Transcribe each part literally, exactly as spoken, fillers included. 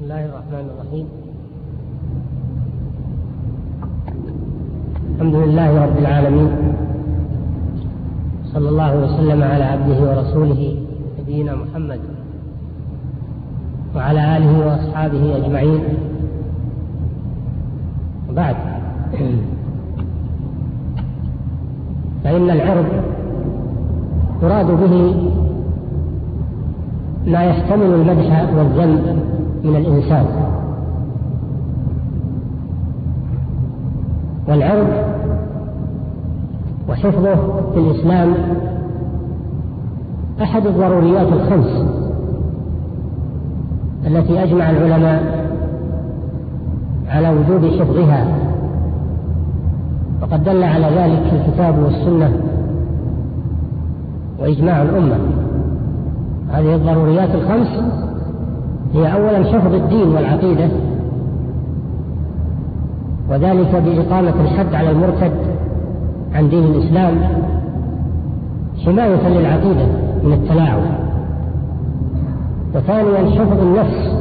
بسم الله الرحمن الرحيم. الحمد لله رب العالمين، صلى الله وسلم على عبده ورسوله نبينا محمد وعلى آله وأصحابه أجمعين، وبعد. فإن العرض يراد به ما يحتمل المدح والذم من الإنسان، والعرض وحفظه في الإسلام أحد الضروريات الخمس التي أجمع العلماء على وجوب حفظها، وقد دل على ذلك الكتاب والسنة وإجماع الأمة. هذه الضروريات الخمس هي أولا حفظ الدين والعقيدة، وذلك بإقامة الحد على المرتد عن دين الإسلام حماية للعقيدة من التلاعب. وثانيا حفظ النفس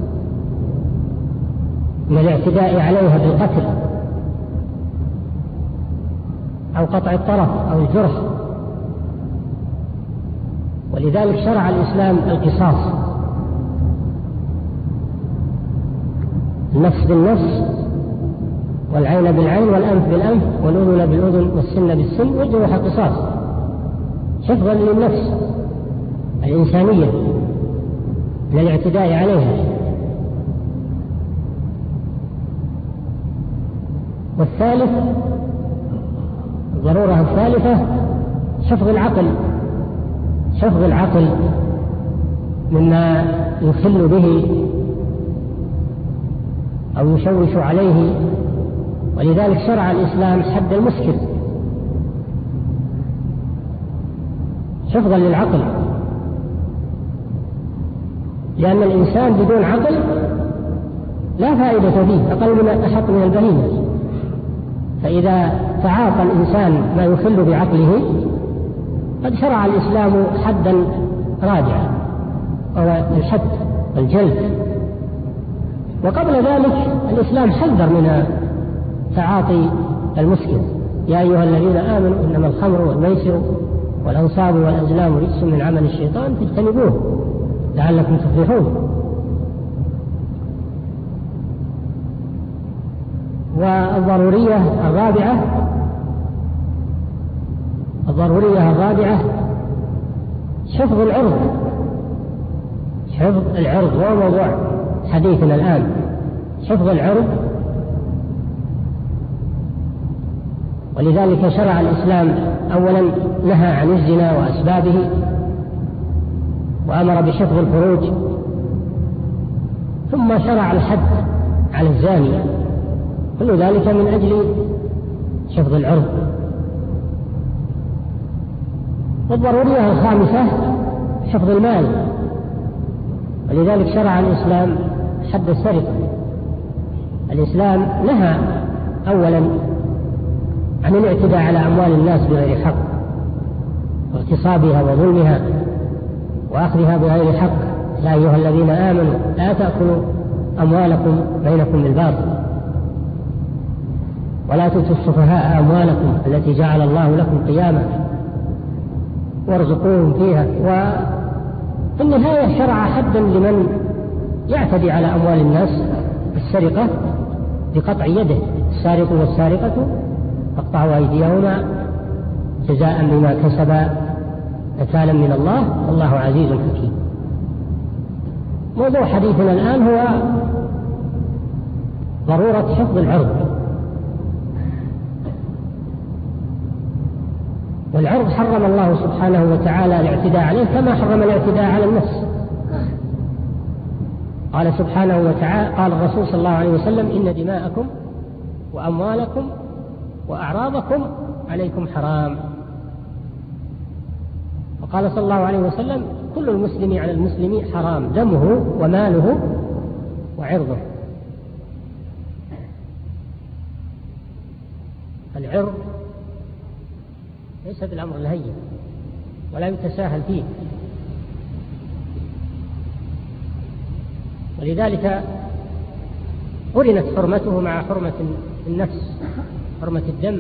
من الاعتداء عليها بالقتل أو قطع الطرف أو الجرح، ولذلك شرع الإسلام القصاص، النفس بالنفس والعين بالعين والأنف بالأنف والأذن بالأذن والسن بالسن والجروح قصاص، حفظا للنفس الإنسانية من الاعتداء عليها. والثالث الضرورة الثالثة حفظ العقل، حفظ العقل مما يخل به أو يشوش عليه، ولذلك شرع الإسلام حد المسكر حفظا للعقل، لأن الإنسان بدون عقل لا فائدة فيه، أقل من أحط من البهيمة. فإذا تعاطى الإنسان ما يخل بعقله قد شرع الإسلام حدا رادعا، وهو الحد والجلد. وقبل ذلك الإسلام حذر من تعاطي المسكر: يا أيها الذين آمنوا إنما الخمر والميسر والأنصاب والأزلام رجس من عمل الشيطان فاجتنبوه لعلكم تفلحون. والضرورية الرابعة الضرورية الرابعة حفظ العرض، حفظ العرض هو موضوع حديثنا الآن. حفظ العرض، ولذلك شرع الإسلام أولا نهى عن الزنا وأسبابه، وأمر بحفظ الفروج، ثم شرع الحد على الزاني، كل ذلك من أجل حفظ العرض. والضرورية الخامسة حفظ المال، ولذلك شرع الإسلام حد السرقة. الإسلام نهى أولا عن الاعتداء على أموال الناس بغير حق، واغتصابها وظلمها وأخذها بغير حق: يا أيها الذين آمنوا لا تأكلوا أموالكم بينكم بالباطل ولا تؤتوا السفهاء أموالكم التي جعل الله لكم قياما وارزقوهم فيها. وفي النهاية شرع حدا لمن يعتدي على أموال الناس بالسرقة بقطع يده: السارق والسارقة فاقطعوا أيديهما جزاء بما كسبا نكالا من الله والله عزيز حكيم. موضوع حديثنا الآن هو ضرورة حفظ العرض. والعرض حرم الله سبحانه وتعالى الاعتداء عليه كما حرم الاعتداء على النفس. قال سبحانه وتعالى، قال الرسول صلى الله عليه وسلم: إن دماءكم وأموالكم وأعراضكم عليكم حرام. وقال صلى الله عليه وسلم: كل المسلم على المسلم حرام دمه وماله وعرضه. العرض ليس بالأمر الهين ولا يتساهل فيه، ولذلك قرنت حرمته مع حرمة النفس، حرمة الدم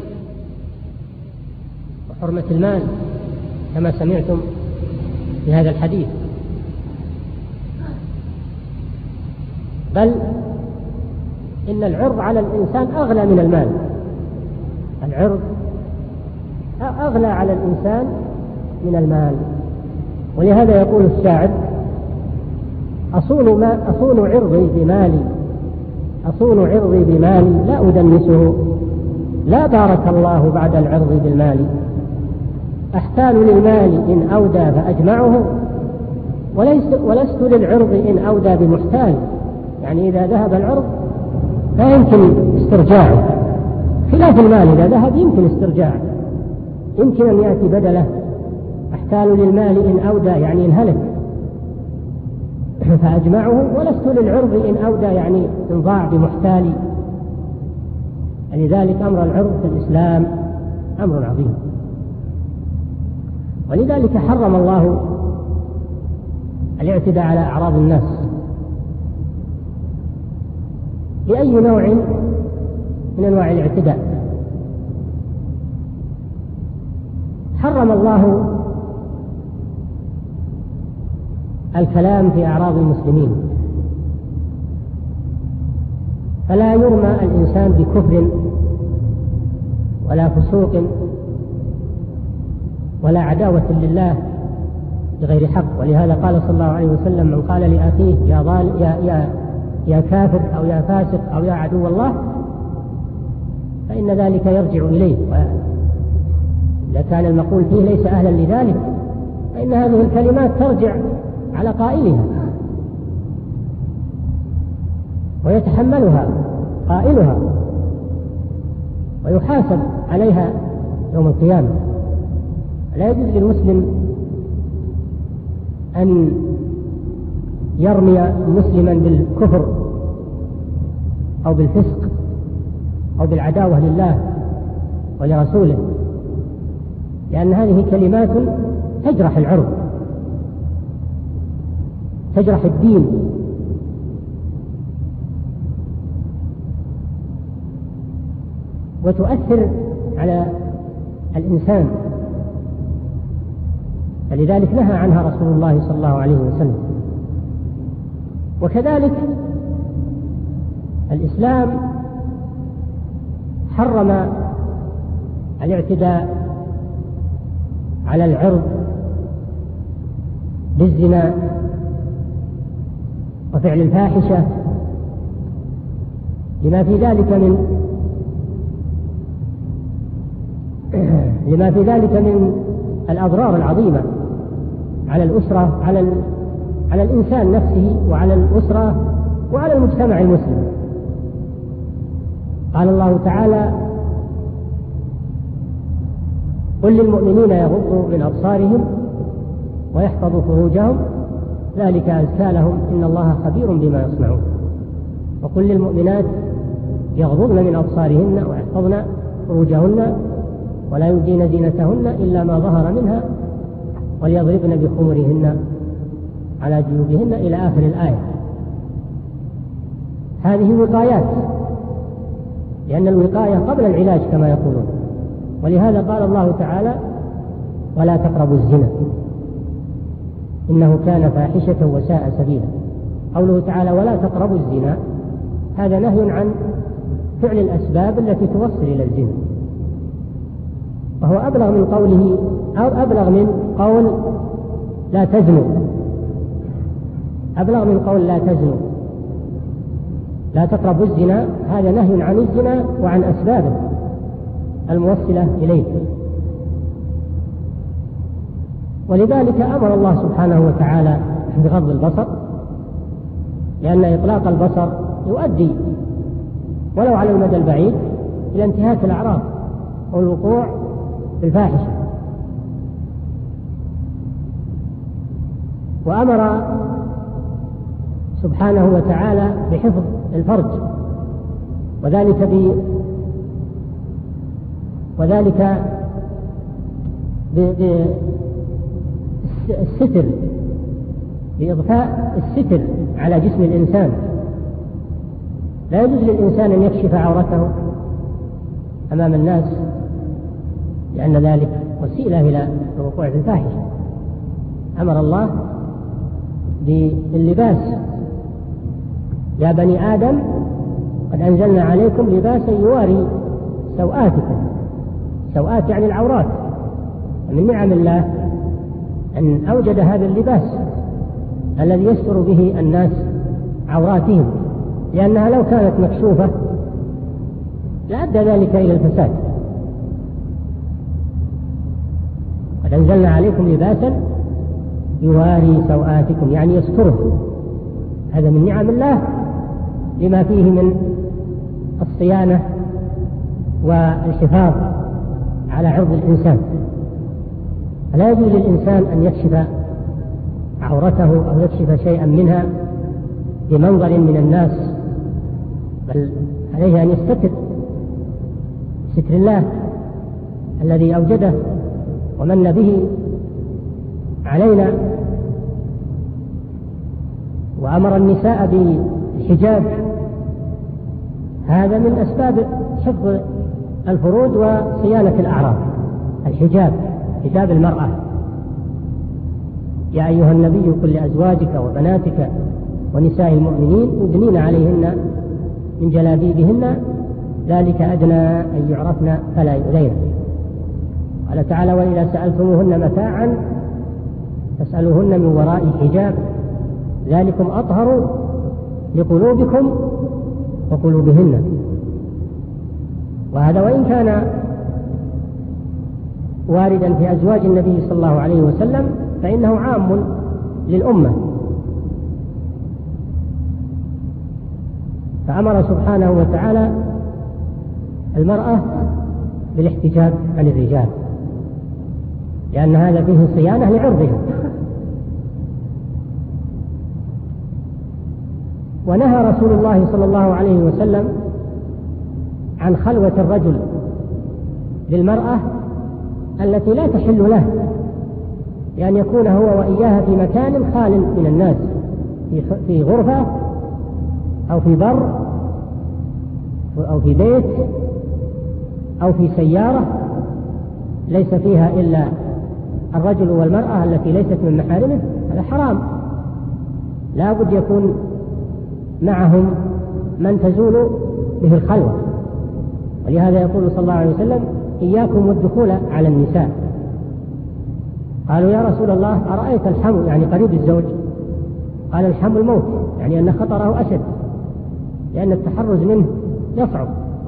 وحرمة المال كما سمعتم في هذا الحديث. بل إن العرض على الإنسان أغلى من المال، العرض أغلى على الإنسان من المال. ولهذا يقول الشاعر: أصون, ما أصون عرضي بمالي، أصون عرضي بمالي لا أدنسه، لا بارك الله بعد العرض بالمال. أحتال للمال إن أودى فأجمعه، ولست للعرض إن أودى بمحتال. يعني إذا ذهب العرض لا يمكن استرجاعه، خلاف المال إذا ذهب يمكن استرجاعه، يمكن أن يأتي بدله. أحتال للمال إن أودى يعني إن هلك فأجمعه، ولست للعرض إن أودى يعني إن ضاع بمحتال. لذلك أمر العرض في الإسلام أمر عظيم، ولذلك حرم الله الاعتداء على أعراض الناس بأي نوع من أنواع الاعتداء. حرم الله الكلام في أعراض المسلمين، فلا يرمى الإنسان بكفر ولا فسوق ولا عداوة لله بغير حق. ولهذا قال صلى الله عليه وسلم: من قال لأخيه يا ضال يا يا يا كافر أو يا فاسق أو يا عدو الله فإن ذلك يرجع إليه، وإذا كان المقول فيه ليس أهلا لذلك فإن هذه الكلمات ترجع على قائلها ويتحملها قائلها ويحاسب عليها يوم القيامة. لا يجوز للمسلم أن يرمي مسلما بالكفر أو بالفسق أو بالعداوة لله ولرسوله، لأن هذه كلمات تجرح العرض، تجرح الدين، وتؤثر على الإنسان. فلذلك نهى عنها رسول الله صلى الله عليه وسلم. وكذلك الإسلام حرم الاعتداء على العرض بالزنا وفعل الفاحشة لما في ذلك من لما في ذلك من الأضرار العظيمة على الأسرة، على ال... على الإنسان نفسه وعلى الأسرة وعلى المجتمع المسلم. قال الله تعالى: قل للمؤمنين يغضوا من أبصارهم ويحفظوا فروجهم ذلك أزكى لهم إن الله خبير بما يصنعون. وقل للمؤمنات يغضضن من أبصارهن ويحفظن فروجهن ولا يبدين زينتهن إلا ما ظهر منها وليضربن بخمرهن على جيوبهن إلى آخر الآية. هذه وقايات، لأن الوقاية قبل العلاج كما يقولون. ولهذا قال الله تعالى: ولا تقربوا الزنا إنه كان فاحشة وساء سبيلا. قوله تعالى ولا تقربوا الزنا هذا نهي عن فعل الأسباب التي توصل إلى الزنا، وهو أبلغ من قوله أو أبلغ من قول لا تزنوا، أبلغ من قول لا تزنوا. لا تقربوا الزنا هذا نهي عن الزنا وعن أسبابه الموصلة إليه. ولذلك أمر الله سبحانه وتعالى بغض البصر، لأن إطلاق البصر يؤدي ولو على المدى البعيد إلى انتهاك الأعراض والوقوع في الفاحشة. وأمر سبحانه وتعالى بحفظ الفرج، وذلك ب وذلك بالستر، بإضفاء الستر على جسم الإنسان. لا يجوز للإنسان أن يكشف عورته أمام الناس، لأن ذلك وسيلة إلى الوقوع في الفاحشة. أمر الله باللباس: يا بني آدم قد أنزلنا عليكم لباسا يواري سوآتكم. سوآت يعني العورات. من نعم الله أن أوجد هذا اللباس الذي يستر به الناس عوراتهم، لأنها لو كانت مكشوفة لأدى ذلك إلى الفساد. قد أنزلنا عليكم لباسا يواري سوآتكم يعني يستره. هذا من نعم الله لما فيه من الصيانة والحفاظ على عرض الإنسان. فلا يجوز للإنسان أن يكشف عورته أو يكشف شيئا منها بمنظر من الناس، بل عليه أن يستتر ستر الله الذي أوجده ومن به علينا، وأمر النساء بالحجاب. هذا من أسباب حفظ الفروج وصيانة الأعراض، الحجاب، حجاب المرأة. يا أيها النبي قل لأزواجك وبناتك ونساء المؤمنين يدنين عليهن من جلابيبهن ذلك أدنى أن يعرفن فلا يؤذين. قال تعالى: وإذا سألتموهن متاعا فاسألوهن من وراء حجاب ذلكم أطهر لقلوبكم وقلوبهن. وهذا وإن كان واردا في أزواج النبي صلى الله عليه وسلم فإنه عام للأمة. فأمر سبحانه وتعالى المرأة بالاحتجاب عن الرجال، لأن هذا فيه صيانة لعرضها. ونهى رسول الله صلى الله عليه وسلم عن خلوة الرجل بالمرأة التي لا تحل له، لأن يكون هو وإياها في مكان خال من الناس، في غرفة أو في بر أو في بيت أو في سيارة ليس فيها إلا الرجل والمرأة التي ليست من محارمه. هذا حرام، لا بد يكون معهم من تزول به الخلوة. ولهذا يقول صلى الله عليه وسلم: إياكم والدخول على النساء. قالوا: يا رسول الله أرأيت الحمل يعني قريب الزوج؟ قال: الحمل الموت، يعني أن خطره أشد، لأن التحرز منه يصعب.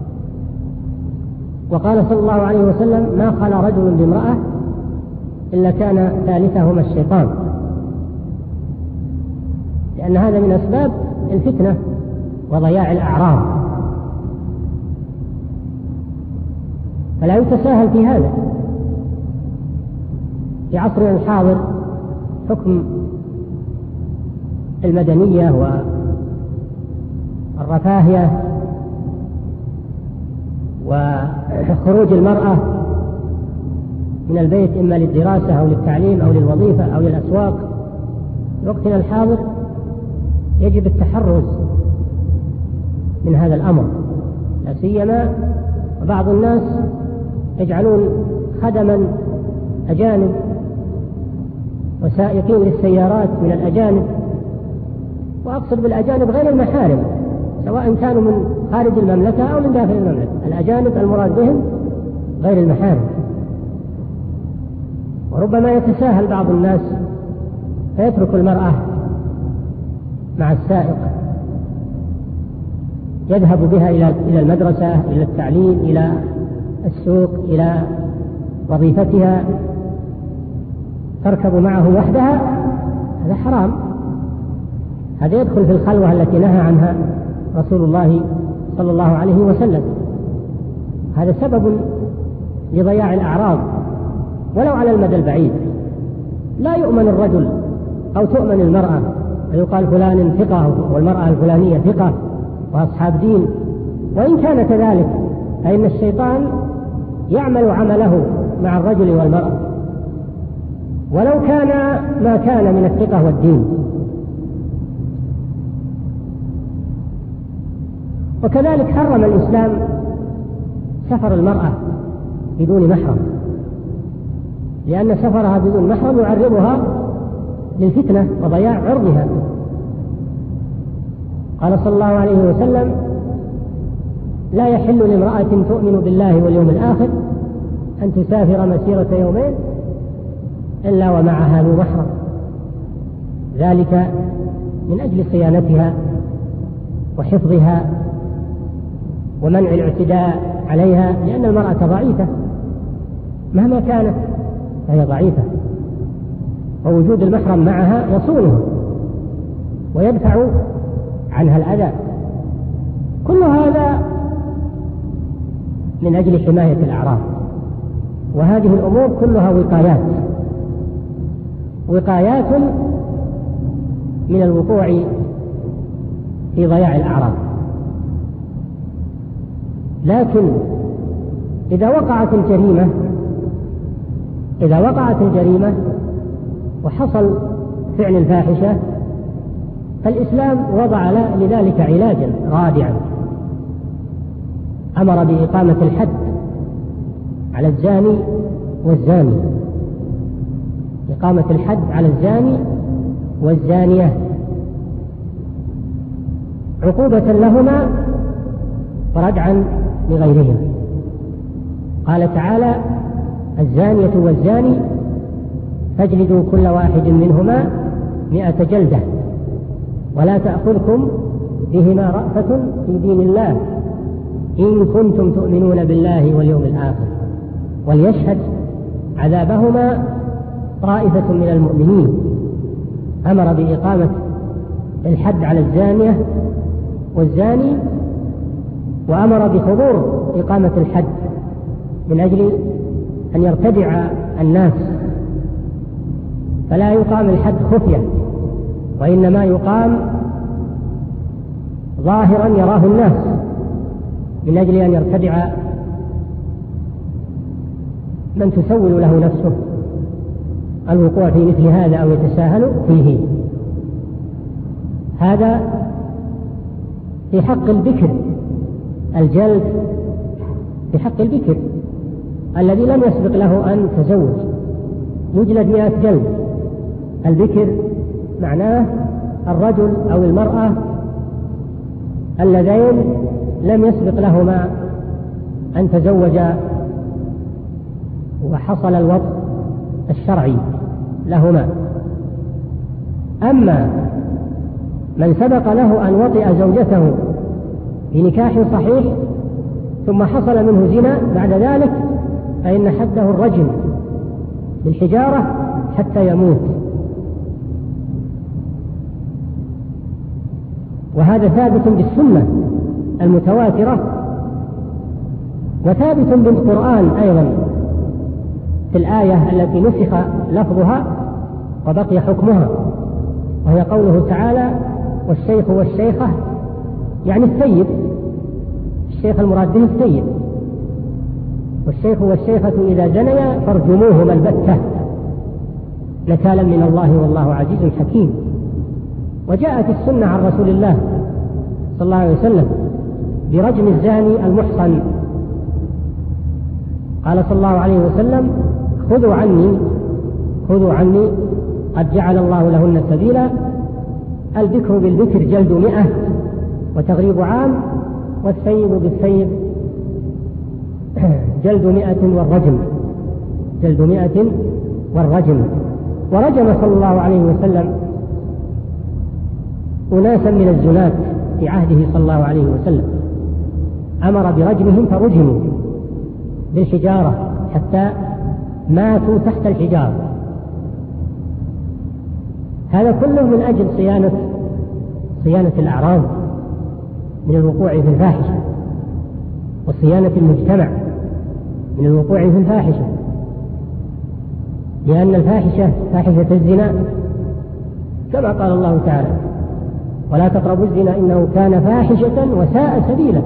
وقال صلى الله عليه وسلم: ما خلا رجل بامرأة إلا كان ثالثهما الشيطان، لأن هذا من أسباب الفتنة وضياع الأعراض. فلا يتساهل في هذا. في عصرنا الحاضر حكم المدنية والرفاهية وخروج المرأة من البيت إما للدراسة أو للتعليم أو للوظيفة أو للأسواق. في وقتنا الحاضر يجب التحرز من هذا الأمر، لا سيما وبعض الناس يجعلون خدما أجانب وسائقين للسيارات من الأجانب، وأقصد بالأجانب غير المحارم، سواء كانوا من خارج المملكة أو من داخل المملكة. الأجانب المراد بهم غير المحارم. وربما يتساهل بعض الناس فيترك المرأة مع السائق، يذهب بها إلى المدرسة، إلى التعليم، إلى السوق، إلى وظيفتها، تركب معه وحدها. هذا حرام، هذا يدخل في الخلوة التي نهى عنها رسول الله صلى الله عليه وسلم. هذا سبب لضياع الأعراض ولو على المدى البعيد. لا يؤمن الرجل أو تؤمن المرأة ويقال فلان ثقة والمرأة الفلانية ثقة وأصحاب دين، وإن كان كذلك فإن الشيطان يعمل عمله مع الرجل والمرأة ولو كان ما كان من الثقة والدين. وكذلك حرم الإسلام سفر المرأة بدون محرم، لأن سفرها بدون محرم يعرضها للفتنة وضياع عرضها. قال صلى الله عليه وسلم: لا يحل لامرأة تؤمن بالله واليوم الآخر أن تسافر مسيرة يومين إلا ومعها ذو محرم، ذلك من أجل صيانتها وحفظها ومنع الاعتداء عليها، لأن المرأة ضعيفة مهما كانت فهي ضعيفة، ووجود المحرم معها يصونها ويدفع عنها الأذى. كل هذا من أجل حماية الأعراض، وهذه الأمور كلها وقايات وقايات من الوقوع في ضياع الأعراض. لكن إذا وقعت الجريمة إذا وقعت الجريمة وحصل فعل الفاحشة، فالإسلام وضع لذلك علاجا رادعا، أمر بإقامة الحد على الزاني والزاني، إقامة الحد على الزاني والزانية عقوبة لهما وردعا لغيرهما. قال تعالى: الزانية والزاني فاجلدوا كل واحد منهما مئة جلدة ولا تأخذكم بهما رأفة في دين الله إن كنتم تؤمنون بالله واليوم الآخر وليشهد عذابهما طائفة من المؤمنين. أمر بإقامة الحد على الزانية والزاني، وأمر بحضور إقامة الحد من أجل أن يرتدع الناس، فلا يقام الحد خفية، وإنما يقام ظاهرا يراه الناس من أجل أن يرتدع من تسول له نفسه الوقوع في مثل هذا أو يتساهل فيه. هذا في حق البكر، الجلد في حق البكر الذي لم يسبق له أن تزوج، يجلد مئة جلد. البكر معناه الرجل أو المرأة اللذين لم يسبق لهما أن تزوجا وحصل الوطء الشرعي لهما. أما من سبق له أن وطئ زوجته بنكاح صحيح ثم حصل منه زنا بعد ذلك، فإن حده الرجم بالحجارة حتى يموت. وهذا ثابت بالسنة المتواترة، وثابت بالقرآن أيضا في الآية التي نسخ لفظها وبقي حكمها، وهي قوله تعالى: والشيخ والشيخة، يعني الثيب، الشيخ المراد به الثيب. والشيخ والشيخة إذا زنيا فارجموهما البتة نكالا من الله والله عزيز حكيم. وجاءت السنة عن رسول الله صلى الله عليه وسلم برجم الزاني المحصن. قال صلى الله عليه وسلم: خذوا عني خذوا عني قد جعل الله لهن سبيلا، البكر بالبكر جلد مئة وتغريب عام، والثيب بالثيب جلد مئة والرجم جلد مئة والرجم. ورجم صلى الله عليه وسلم أناسا من الزنات في عهده صلى الله عليه وسلم، أمر برجمهم فرجموا بالحجارة حتى ماتوا تحت الحجارة. هذا كله من أجل صيانة صيانة الأعراض من الوقوع في الفاحشة، وصيانة المجتمع من الوقوع في الفاحشة، لأن الفاحشة فاحشة الزنا كما قال الله تعالى: ولا تقربوا الزنا إنه كان فاحشة وساء سبيلا.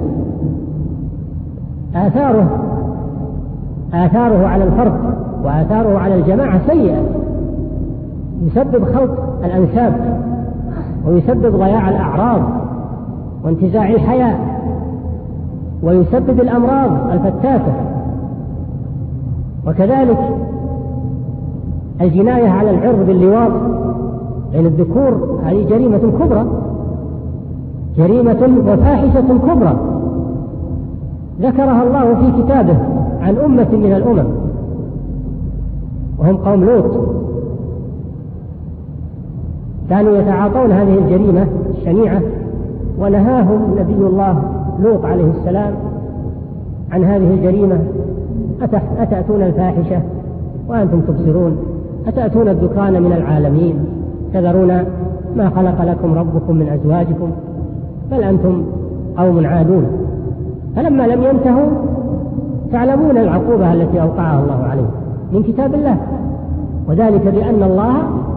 آثاره آثاره على الفرد وآثاره على الجماعة سيئة، يسبب خلط الأنساب، ويسبب ضياع الأعراض وانتزاع الحياة ويسبب الأمراض الفتاكة. وكذلك الجناية على العرض باللواط بين الذكور، هذه جريمة كبرى، جريمة وفاحشة كبرى ذكرها الله في كتابه عن أمة من الأمم وهم قوم لوط، كانوا يتعاطون هذه الجريمة الشنيعة، ونهاهم نبي الله لوط عليه السلام عن هذه الجريمة. أتأتون الفاحشة وأنتم تبصرون، أتأتون الذكران من العالمين، تذرون ما خلق لكم ربكم من أزواجكم، بل أنتم قوم عادون. فلما لم ينتهوا تعلمون العقوبة التي أوقعها الله عليهم من كتاب الله، وذلك بأن الله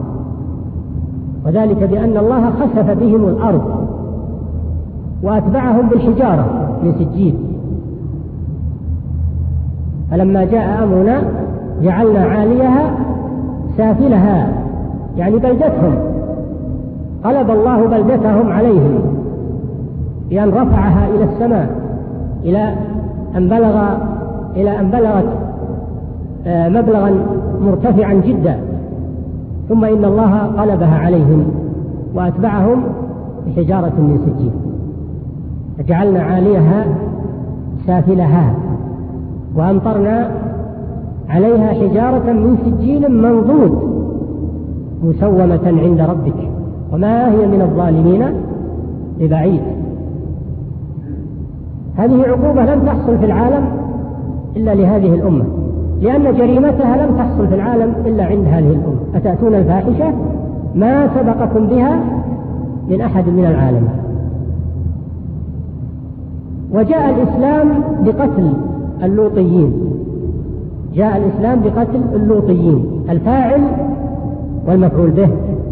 وذلك بأن الله خسف بهم الأرض وأتبعهم بالحجارة من سجيل. فلما جاء أمرنا جعلنا عاليها سافلها، يعني بلدتهم، قلب الله بلدتهم عليهم بأن رفعها إلى السماء إلى أن بلغ إلى أن بلغت مبلغا مرتفعا جدا، ثم إن الله قلبها عليهم وأتبعهم بحجارة من سجيل. فجعلنا عاليها سافلها وأمطرنا عليها حجارة من سجيل منضود مسومة عند ربك وما هي من الظالمين ببعيد. هذه عقوبة لم تحصل في العالم إلا لهذه الأمة، لأن جريمتها لم تحصل في العالم إلا عند هذه الأمة. أتأتون الفاحشة ما سبقكم بها من أحد من العالم. وجاء الإسلام بقتل اللوطيين، جاء الإسلام بقتل اللوطيين، الفاعل والمفعول به،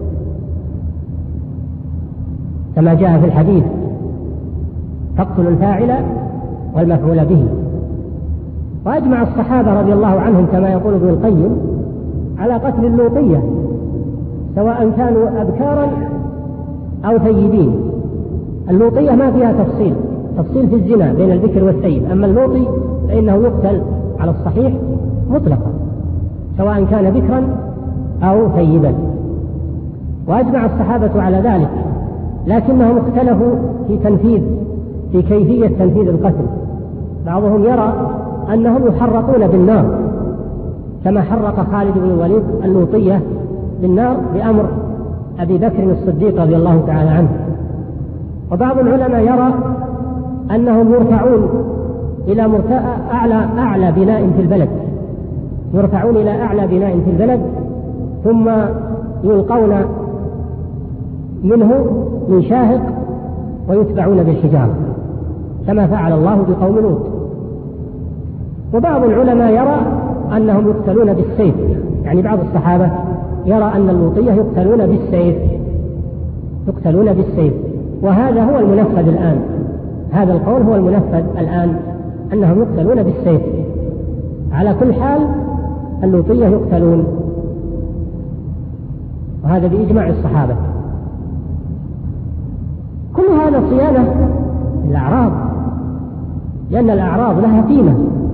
كما جاء في الحديث: تقتل الفاعل والمفعول به. وأجمع الصحابة رضي الله عنهم كما يقول ابن القيم على قتل اللوطية، سواء كانوا أبكارا أو ثيبين. اللوطية ما فيها تفصيل تفصيل في الزنا بين البكر والثيب، أما اللوطي فإنه يقتل على الصحيح مطلقا سواء كان بكرا أو ثيبا. وأجمع الصحابة على ذلك، لكنهم اختلفوا في تنفيذ في كيفية تنفيذ القتل. بعضهم يرى أنهم يحرقون بالنار كما حرق خالد بن الوليد اللوطية بالنار بأمر أبي بكر الصديق رضي الله تعالى عنه. وبعض العلماء يرى أنهم يرفعون إلى أعلى أعلى بناء في البلد، يرفعون إلى أعلى بناء في البلد ثم يلقون منه من شاهق ويتبعون بالحجارة كما فعل الله بقوم لوط. وبعض العلماء يرى أنهم يقتلون بالسيف، يعني بعض الصحابة يرى أن اللوطية يقتلون بالسيف يقتلون بالسيف وهذا هو المنفذ الآن، هذا القول هو المنفذ الآن، أنهم يقتلون بالسيف. على كل حال اللوطية يقتلون، وهذا بإجماع الصحابة. كل هذا صيانة الأعراض، لأن الأعراض لها قيمة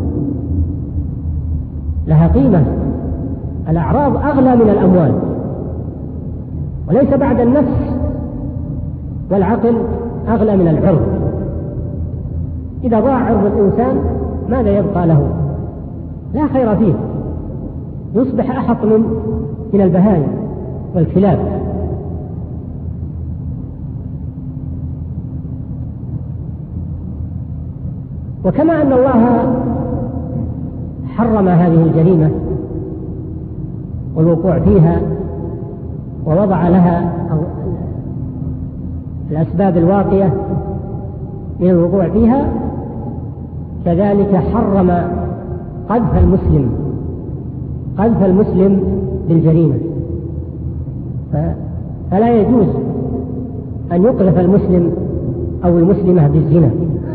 لها قيمة الأعراض أغلى من الأموال، وليس بعد النفس والعقل أغلى من العرض. إذا ضاع عرض الإنسان ماذا يبقى له؟ لا خير فيه، يصبح أحط من من البهائم والكلاب. وكما أن الله حرم هذه الجريمة والوقوع فيها ووضع لها الأسباب الواقية من الوقوع فيها، كذلك حرم قذف المسلم قذف المسلم بالجريمة. فلا يجوز أن يقذف المسلم أو المسلمة بالزنا،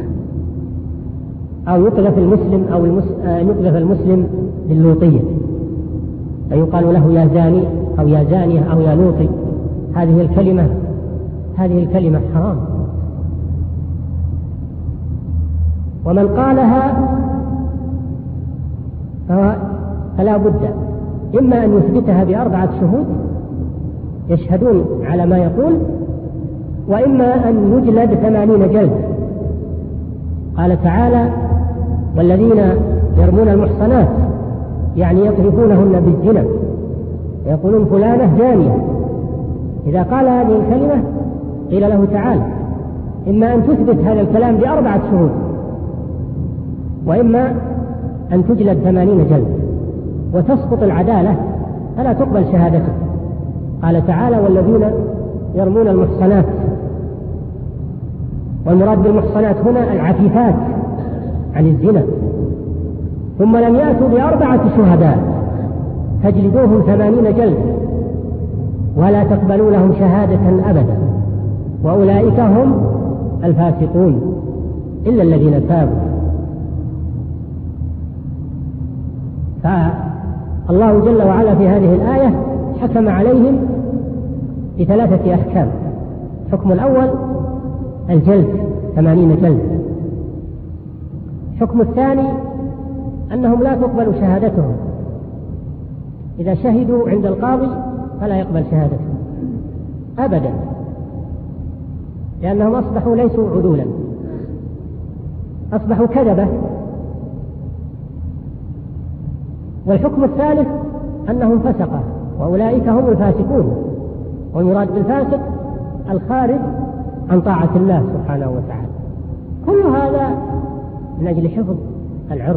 أو يقذف المسلم أو أن يقذف المسلم باللوطية، فيقال له يا زاني أو يا زانية أو يا لوطي. هذه الكلمة هذه الكلمة حرام. ومن قالها فلا بد إما أن يثبتها بأربعة شهود يشهدون على ما يقول، وإما أن يجلد ثمانين جلد. قال تعالى: والذين يرمون المحصنات، يعني يقذفونهن بالزنا، يقولون فلانة زانية. إذا قال هذه الكلمة قيل له تعالى: إما أن تثبت هذا الكلام بأربعة شهود، وإما أن تجلد ثمانين جلد وتسقط العدالة فلا تقبل شهادته. قال تعالى: والذين يرمون المحصنات، والمراد بالمحصنات هنا العفيفات عن الزنا، ثم لم يأتوا بأربعة شهداء فاجلدوهم ثمانين جلد ولا تقبلوا لهم شهادة أبدا، وأولئك هم الفاسقون إلا الذين تابوا. فالله جل وعلا في هذه الآية حكم عليهم بثلاثة أحكام. الحكم الأول الجلد ثمانين جلد. الحكم الثاني أنهم لا تقبل شهادتهم، إذا شهدوا عند القاضي فلا يقبل شهادتهم أبدا، لأنهم أصبحوا ليسوا عدولا، أصبحوا كذبة. والحكم الثالث أنهم فسقة، وأولئك هم الفاسقون، والمراد بالفاسق الخارج عن طاعة الله سبحانه وتعالى. كل هذا من أجل حفظ العرض.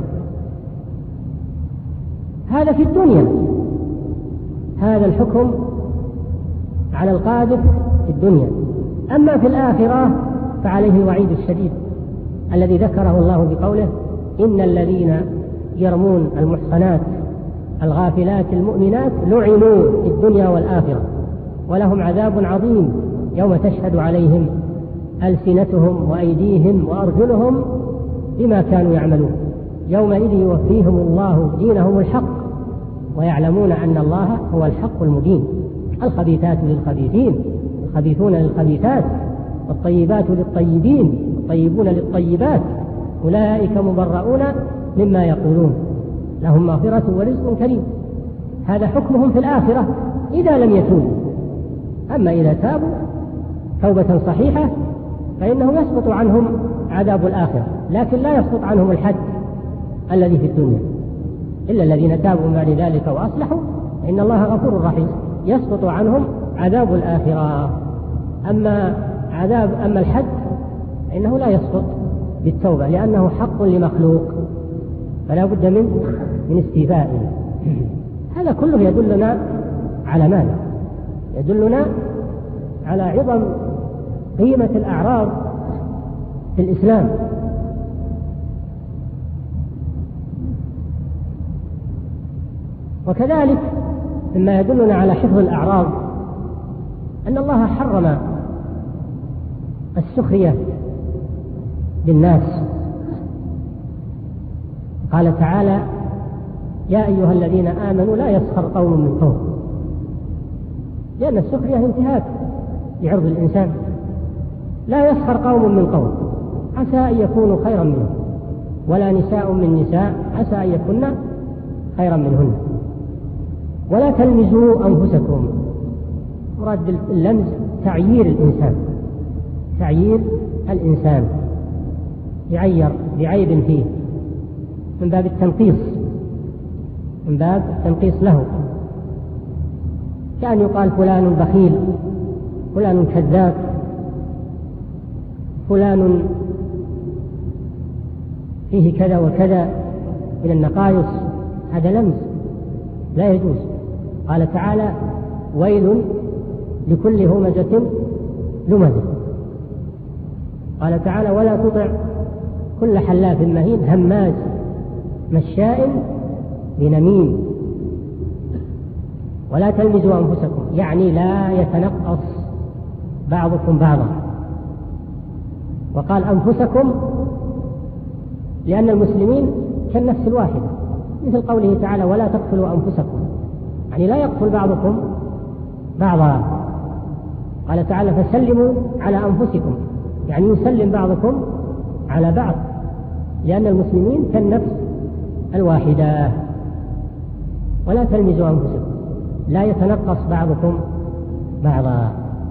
هذا في الدنيا، هذا الحكم على القاذف في الدنيا. أما في الآخرة فعليه الوعيد الشديد الذي ذكره الله بقوله: إن الذين يرمون المحصنات الغافلات المؤمنات لعنوا في الدنيا والآخرة ولهم عذاب عظيم يوم تشهد عليهم ألسنتهم وأيديهم وأرجلهم بما كانوا يعملون يومئذ يوفيهم الله دينهم الحق ويعلمون أن الله هو الحق المبين. الخبيثات للخبيثين، الخبيثون للخبيثات، والطيبات للطيبين، والطيبون للطيبات، أولئك مبرؤون مما يقولون لهم مغفرة ورزق كريم. هذا حكمهم في الآخرة إذا لم يتوبوا. أما إذا تابوا توبة صحيحة فإنه يسقط عنهم عذاب الآخرة، لكن لا يسقط عنهم الحد الذي في الدنيا إلا الذين تابوا بعد ذلك وأصلحوا إن الله غفور رحيم. يسقط عنهم عذاب الآخرة. أما عذاب أما الحد فإنه لا يسقط بالتوبة، لأنه حق لمخلوق فلا بد من من استيفائه. هذا كله يدلنا على ماذا؟ يدلنا على عظم قيمة الأعراض في الإسلام. وكذلك مما يدلنا على حفظ الأعراض أن الله حرم السخرية بالناس. قال تعالى: يا أيها الذين آمنوا لا يسخر قوم من قوم، لأن السخرية انتهاك لعرض الإنسان. لا يسخر قوم من قوم عسى أن يكونوا خيرا منهم، ولا نساء من نساء عسى أن يكون خيرا منهن، ولا تلمزوا أنفسكم. مراد اللمز تعيير الإنسان، تعيير الإنسان يعير بعيب فيه من باب التنقيص، من باب التنقيص له، كأن يقال فلان بخيل، فلان كذاب، فلان فيه كذا وكذا من النقائص. هذا لمز لا يجوز. قال تعالى: ويل لكل همزة لمزة. قال تعالى: ولا تطع كل حلاف مهين هماز مشاء بنميم. ولا تلمزوا أنفسكم، يعني لا يتنقص بعضكم بعضا. وقال أنفسكم لأن المسلمين كالنفس الواحدة، مثل قوله تعالى: ولا تقتلوا أنفسكم، يعني لا يقتل بعضكم بعضا. قال تعالى: فسلموا على أنفسكم، يعني يسلم بعضكم على بعض. لأن المسلمين كالنفس الواحدة. ولا تلمزوا أنفسكم، لا يتنقص بعضكم بعضا،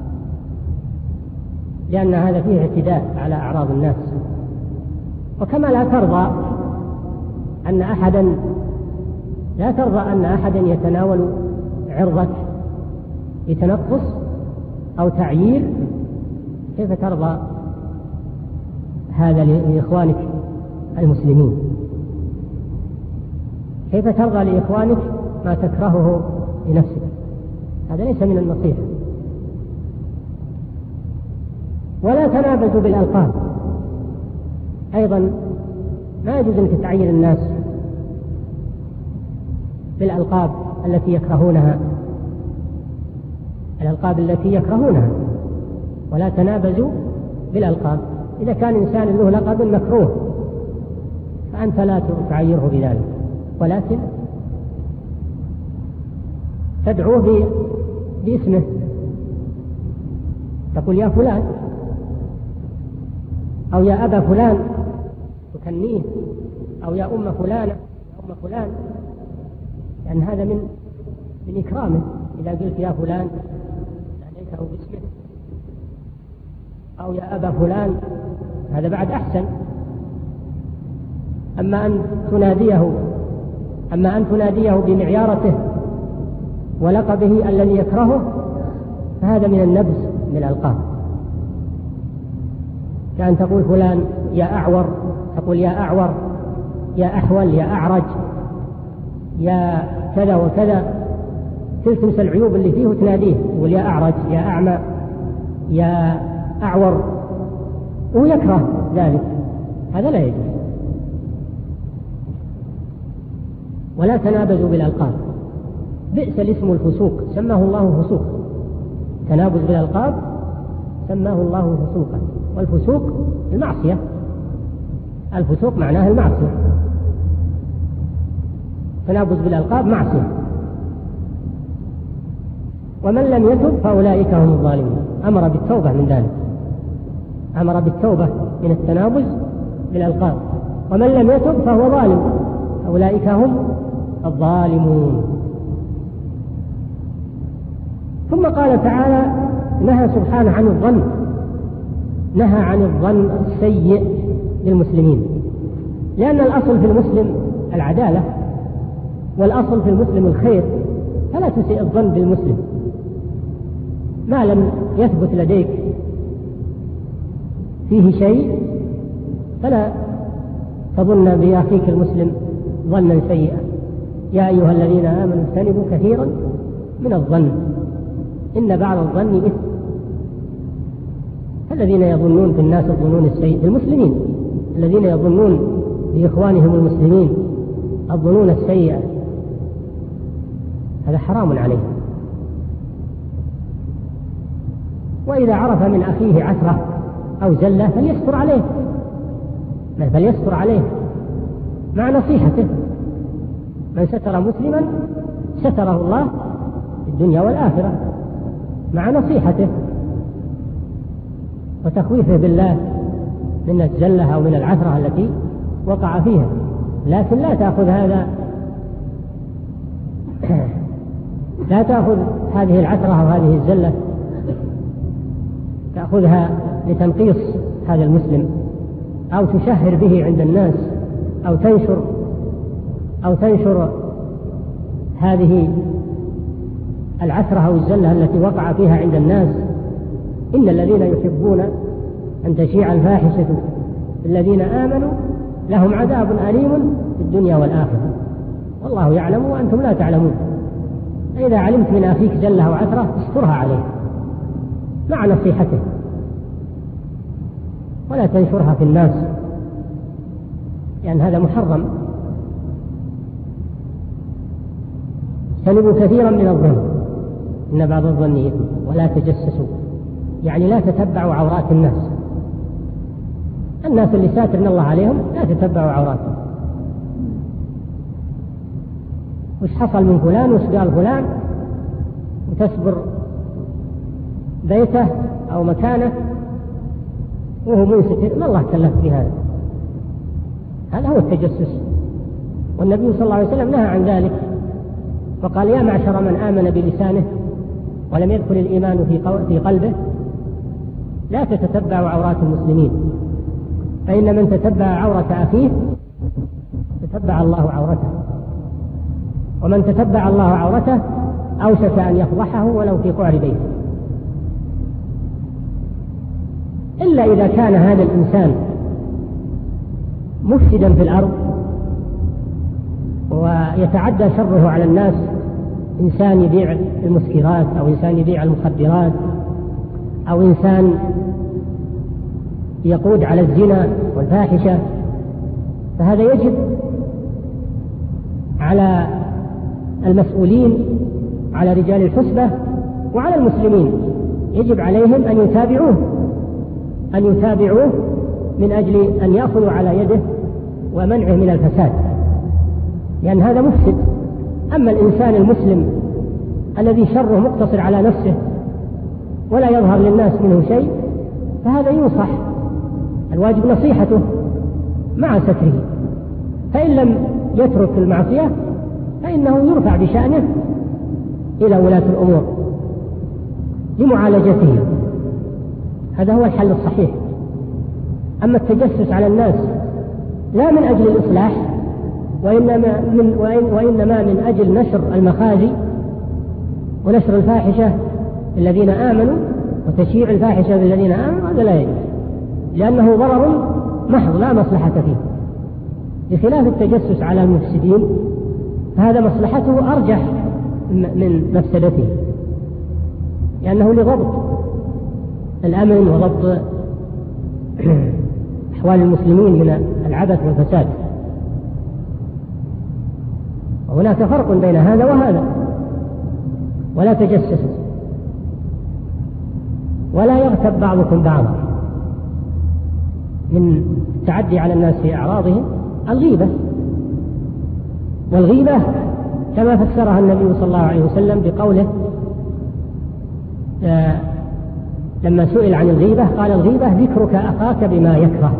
لأن هذا فيه اعتداء على أعراض الناس. وكما لا ترضى أن أحدا لا ترضى أن أحدا يتناول عرضك بتنقص أو تعيير، كيف ترضى هذا لإخوانك المسلمين؟ كيف ترضى لإخوانك ما تكرهه لنفسك؟ هذا ليس من النصيحة. ولا تنابزوا بالألقاب، أيضا ما يجوز أنك تعير الناس بالألقاب التي يكرهونها، الألقاب التي يكرهونها. ولا تنابزوا بالألقاب. إذا كان إنسان له لقب مكروه فأنت لا تعيره بذلك، ولكن تدعوه باسمه، تقول يا فلان أو يا أبا فلان تكنيه، أو يا أم فلانة يا أم فلان، لأن يعني هذا من من إكرامه. إذا قلت يا فلان ناديته باسمه، أو يا أبا فلان، هذا بعد أحسن. أما أن تناديه أما أن تناديه بمعيارته ولقبه الذي يكرهه فهذا من النبذ من الألقاب. كأن تقول فلان يا أعور، تقول يا أعور، يا أحول، يا أعرج، يا كذا وكذا، تلتمس العيوب اللي فيه وتناديه، تقول يا أعرج، يا أعمى، يا أعور، ويكره ذلك. هذا لا يجوز. ولا تنابزوا بالألقاب، بئس الاسم الفسوق، سماه الله فسوق. تنابز بالألقاب سماه الله فسوقا، والفسوق المعصية، الفسوق معناه المعصية، تنابز بالألقاب معصية. ومن لم يتب فأولئك هم الظالمون. أمر بالتوبة من ذلك، أمر بالتوبة من التنابز بالألقاب. ومن لم يتب فهو ظالم، أولئك هم الظالمون. ثم قال تعالى نهى سبحانه عن الظن، نهى عن الظن السيء للمسلمين، لأن الأصل في المسلم العدالة، والأصل في المسلم الخير، فلا تسيء الظن بالمسلم ما لم يثبت لديك فيه شيء، فلا تظن بأخيك المسلم ظنا سيئا. يا أيها الذين آمنوا اجتنبوا كثيرا من الظن إن بعض الظن إثم. الذين يظنون في الناس الظنون السيئة، المسلمين الذين يظنون بإخوانهم المسلمين الظنون السيئة، هذا حرام عليه. وإذا عرف من أخيه عثرة أو زلة فليستر عليه، فليستر عليه مع نصيحته. من ستر مسلما ستره الله في الدنيا والآخرة، مع نصيحته وتخويفه بالله من الزلة أو من العثرة التي وقع فيها. لكن لا تأخذ هذا لا تأخذ هذه العثرة أو هذه الزلة تأخذها لتنقيص هذا المسلم، أو تشهر به عند الناس، أو تنشر أو تنشر هذه العثرة أو الزلة التي وقع فيها عند الناس. إن الذين يحبون أن تشيع الفاحشة الذين آمنوا لهم عذاب أليم في الدنيا والآخرة والله يعلم وأنتم لا تعلمون. فإذا علمت من أخيك زلة أو عثرة استرها عليه مع نصيحته، ولا تنشرها في الناس، لأن هذا محرم. اجتنبوا كثيرا من الظن إن بعض الظن إثم ولا تجسسوا، يعني لا تتبعوا عورات الناس. الناس اللي ساترنا الله عليهم لا تتبعوا عوراتهم، وش حصل من فلان وش قال فلان، وتسبر بيته أو مكانه وهو منستر، ما الله كلف بهذا. هذا هو التجسس، والنبي صلى الله عليه وسلم نهى عن ذلك وقال: يا معشر من آمن بلسانه ولم يدخل الإيمان في قلبه لا تتتبعوا عورات المسلمين، فإن من تتبع عورة أخيه تتبع الله عورته، ومن تتبع الله عورته أوشك أن يفضحه ولو في قعر بيته. إلا إذا كان هذا الإنسان مفسدا في الأرض ويتعدى شره على الناس، إنسان يبيع المسكرات أو إنسان يبيع المخدرات أو إنسان يقود على الزنا والفاحشة، فهذا يجب على المسؤولين، على رجال الحسبة وعلى المسلمين، يجب عليهم أن يتابعوه أن يتابعوه من أجل أن يأخذوا على يده ومنعه من الفساد، لأن هذا مفسد. أما الإنسان المسلم الذي شره مقتصر على نفسه ولا يظهر للناس منه شيء، فهذا ينصح، الواجب نصيحته مع ستره، فإن لم يترك المعصية فإنه يرفع بشأنه إلى ولاة الأمور لمعالجته. هذا هو الحل الصحيح. أما التجسس على الناس لا من أجل الإصلاح وإنما من, وإنما من أجل نشر المخازي ونشر الفاحشة الذين آمنوا وتشييع الفاحشة بالذين آمنوا، هذا لا يجوز، لأنه ضرر محض لا مصلحة فيه، بخلاف التجسس على المفسدين فهذا مصلحته أرجح من مفسدته، لأنه لضبط الأمن وضبط أحوال المسلمين من العبث والفساد. وهناك فرق بين هذا وهذا. ولا تجسسوا ولا يغتب بعضكم بعضا. من التعدي على الناس في أعراضهم الغيبة، والغيبة كما فسرها النبي صلى الله عليه وسلم بقوله آه لما سئل عن الغيبة قال: الغيبة ذكرك أخاك بما يكره.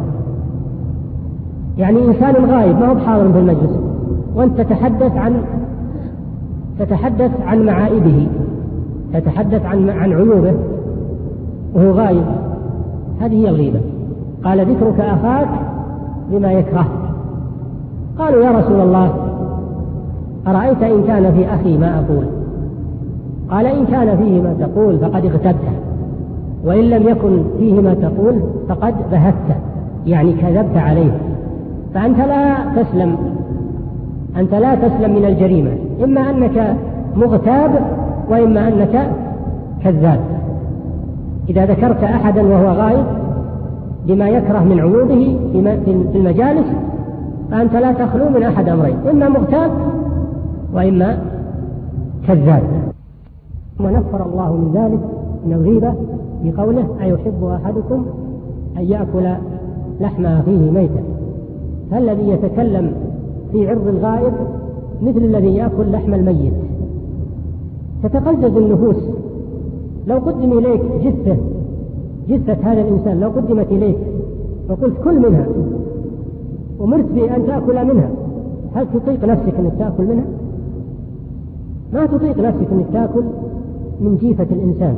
يعني إنسان غايب ما هو بحاضر في المجلس وأنت تتحدث عن تتحدث عن معائبه، تتحدث عن عن عيوبه وهو غايب، هذه هي الغيبة. قال: ذكرك أخاك بما يكره. قالوا: يا رسول الله أرأيت إن كان في أخي ما أقول؟ قال: إن كان فيه ما تقول فقد اغتبته، وإن لم يكن فيه ما تقول فقد بهته، يعني كذبت عليه. فأنت لا تسلم أنت لا تسلم من الجريمة، إما أنك مغتاب وإما أنك كذاب. إذا ذكرت أحدا وهو غائب بما يكره من عيوبه في المجالس فأنت لا تخلو من أحد أمرين: إما مغتاب وإما كذاب. ونفر الله من ذلك من الغيبة بقوله: أيحب أحدكم أن يأكل لحم أخيه ميتا؟ فالذي يتكلم في عرض الغائب مثل الذي يأكل لحم الميت. تتقزز النفوس. لو قدم إليك جثة جثة هذا الإنسان، لو قدمت إليك وقلت كل منها ومرت بأن تأكل منها، هل تطيق نفسك أن تأكل منها؟ ما تطيق نفسك أن تأكل من جيفة الإنسان،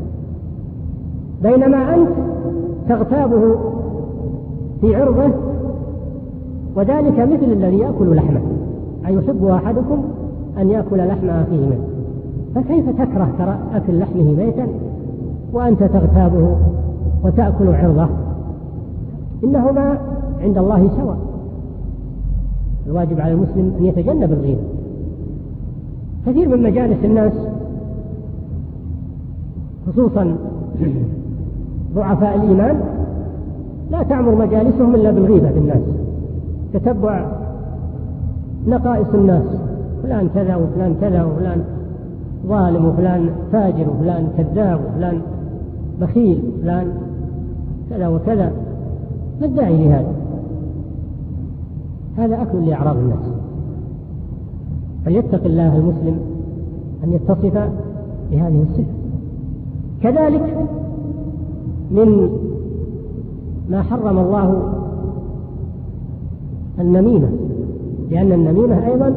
بينما أنت تغتابه في عرضه، وذلك مثل الذي يأكل لحمه. أيحب أحدكم أن يأكل لحم أخيه ميتا؟ فكيف تكره ترى أكل لحمه ميتا وأنت تغتابه وتأكل عرضه؟ إنهما عند الله سواء. الواجب على المسلم أن يتجنب الغيبة. كثير من مجالس الناس خصوصا ضعفاء الإيمان لا تعمر مجالسهم إلا بالغيبة بالناس، تتبع نقائص الناس، فلان كذا وفلان كذا وفلان ظالم وفلان فاجر وفلان كذاب وفلان بخيل وفلان كذا وكذا. ما الداعي لهذا؟ هذا أكل لأعراض الناس. فليتق الله المسلم أن يتصف بهذه الصفة. كذلك من ما حرم الله النميمة، لأن النميمة أيضا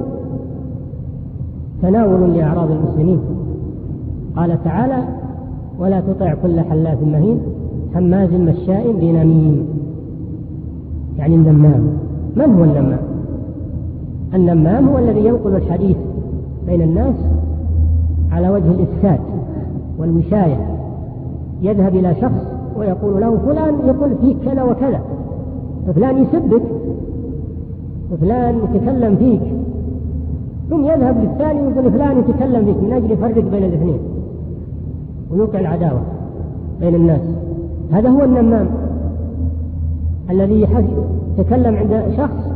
تناول لأعراض المسلمين. قال تعالى: ولا تطع كل حلاف مهين هماز مشاء بنميم، يعني النمام. من هو النمام؟ النمام هو الذي ينقل الحديث بين الناس على وجه الإفساد والوشاية، يذهب إلى شخص ويقول له: فلان يقول فيك كذا وكذا، فلان يسبك، وفلان يتكلم فيك، ثم يذهب للثاني ويقول فلان يتكلم فيك، من أجل يفرق بين الاثنين ويوقع العداوة بين الناس. هذا هو النمام الذي يتكلم عند شخص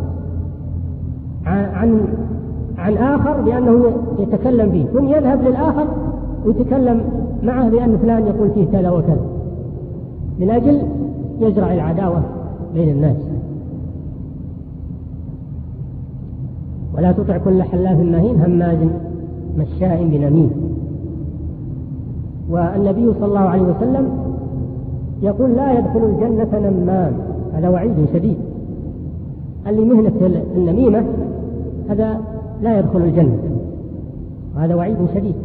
عن عن آخر بأنه يتكلم فيه، ثم يذهب للآخر ويتكلم معه بأن فلان يقول فيه كذا وكذا، من أجل يزرع العداوة بين الناس. ولا تطع كل حلاف مهين هماز مشاء بنميم. والنبي صلى الله عليه وسلم يقول: لا يدخل الجنة نمام. هذا وعيد شديد. اللي مهنة النميمة هذا لا يدخل الجنة، وهذا وعيد شديد.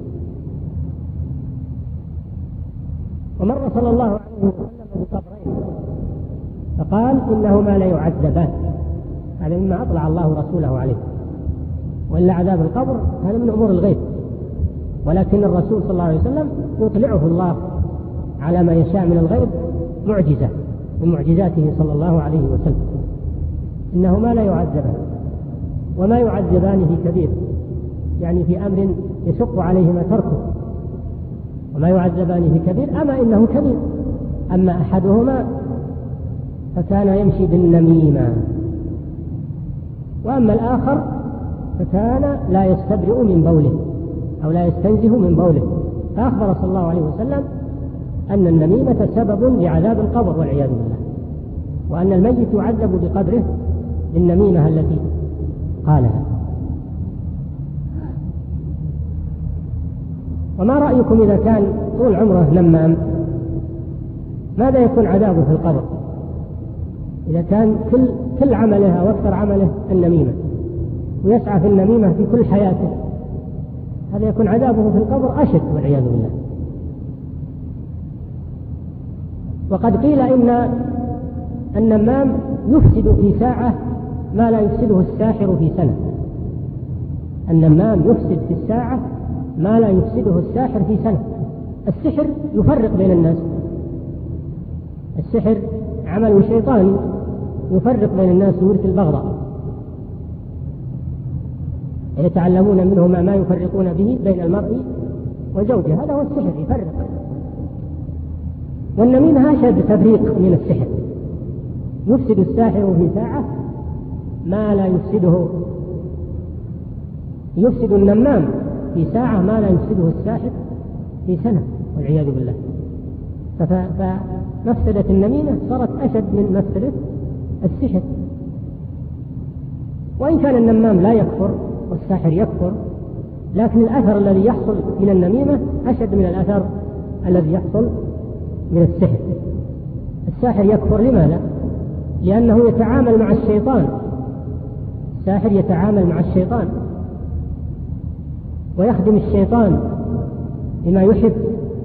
ومر صلى الله عليه وسلم بقبرين فقال: إنهما لا يعذبان. هذا مما أطلع الله رسوله عليه، وإلا عذاب القبر هذا من أمور الغيب، ولكن الرسول صلى الله عليه وسلم يطلعه الله على ما يشاء من الغيب معجزة من معجزاته صلى الله عليه وسلم. إنهما لا يعذبان، وما يعذبان في كبير، يعني في أمر يشق عليهما تركه. وما يعذبان في كبير، أما إنه كبير. أما أحدهما فكان يمشي بالنميمة، وأما الآخر فكان لا يستبرئ من بوله أو لا يستنزه من بوله. فأخبر صلى الله عليه وسلم أن النميمة سبب لعذاب القبر والعياذ بالله، وأن الميت يعذب بقبره بالنميمة التي قالها. وما رأيكم إذا كان طول عمره نمام، ماذا يكون عذابه في القبر؟ إذا كان كل كل عمله أو أكثر عمله النميمة، ويسعى في النميمة في كل حياته، هذا يكون عذابه في القبر أشد والعياذ بالله. وقد قيل إن النمام يفسد في ساعة ما لا يفسده الساحر في سنة. النمام يفسد في الساعة ما لا يفسده الساحر في سنة. السحر يفرق بين الناس، السحر عمل شيطاني يفرق بين الناس ويورث البغضاء، يتعلمون منهما ما يفرقون به بين المرء وزوجه. هذا هو السحر، يفرق. والنميمة أشد تفريق من السحر، يفسد الساحر في ساعة ما لا يفسده يفسد النمام في ساعة ما لا يفسده الساحر في سنة والعياذ بالله. فمفسدة النميمة صارت أشد من مفسدة السحر. وإن كان النمام لا يكفر والساحر يكفر، لكن الأثر الذي يحصل من النميمة أشد من الأثر الذي يحصل من السحر. الساحر يكفر لماذا؟ لأنه يتعامل مع الشيطان. الساحر يتعامل مع الشيطان ويخدم الشيطان بما يحب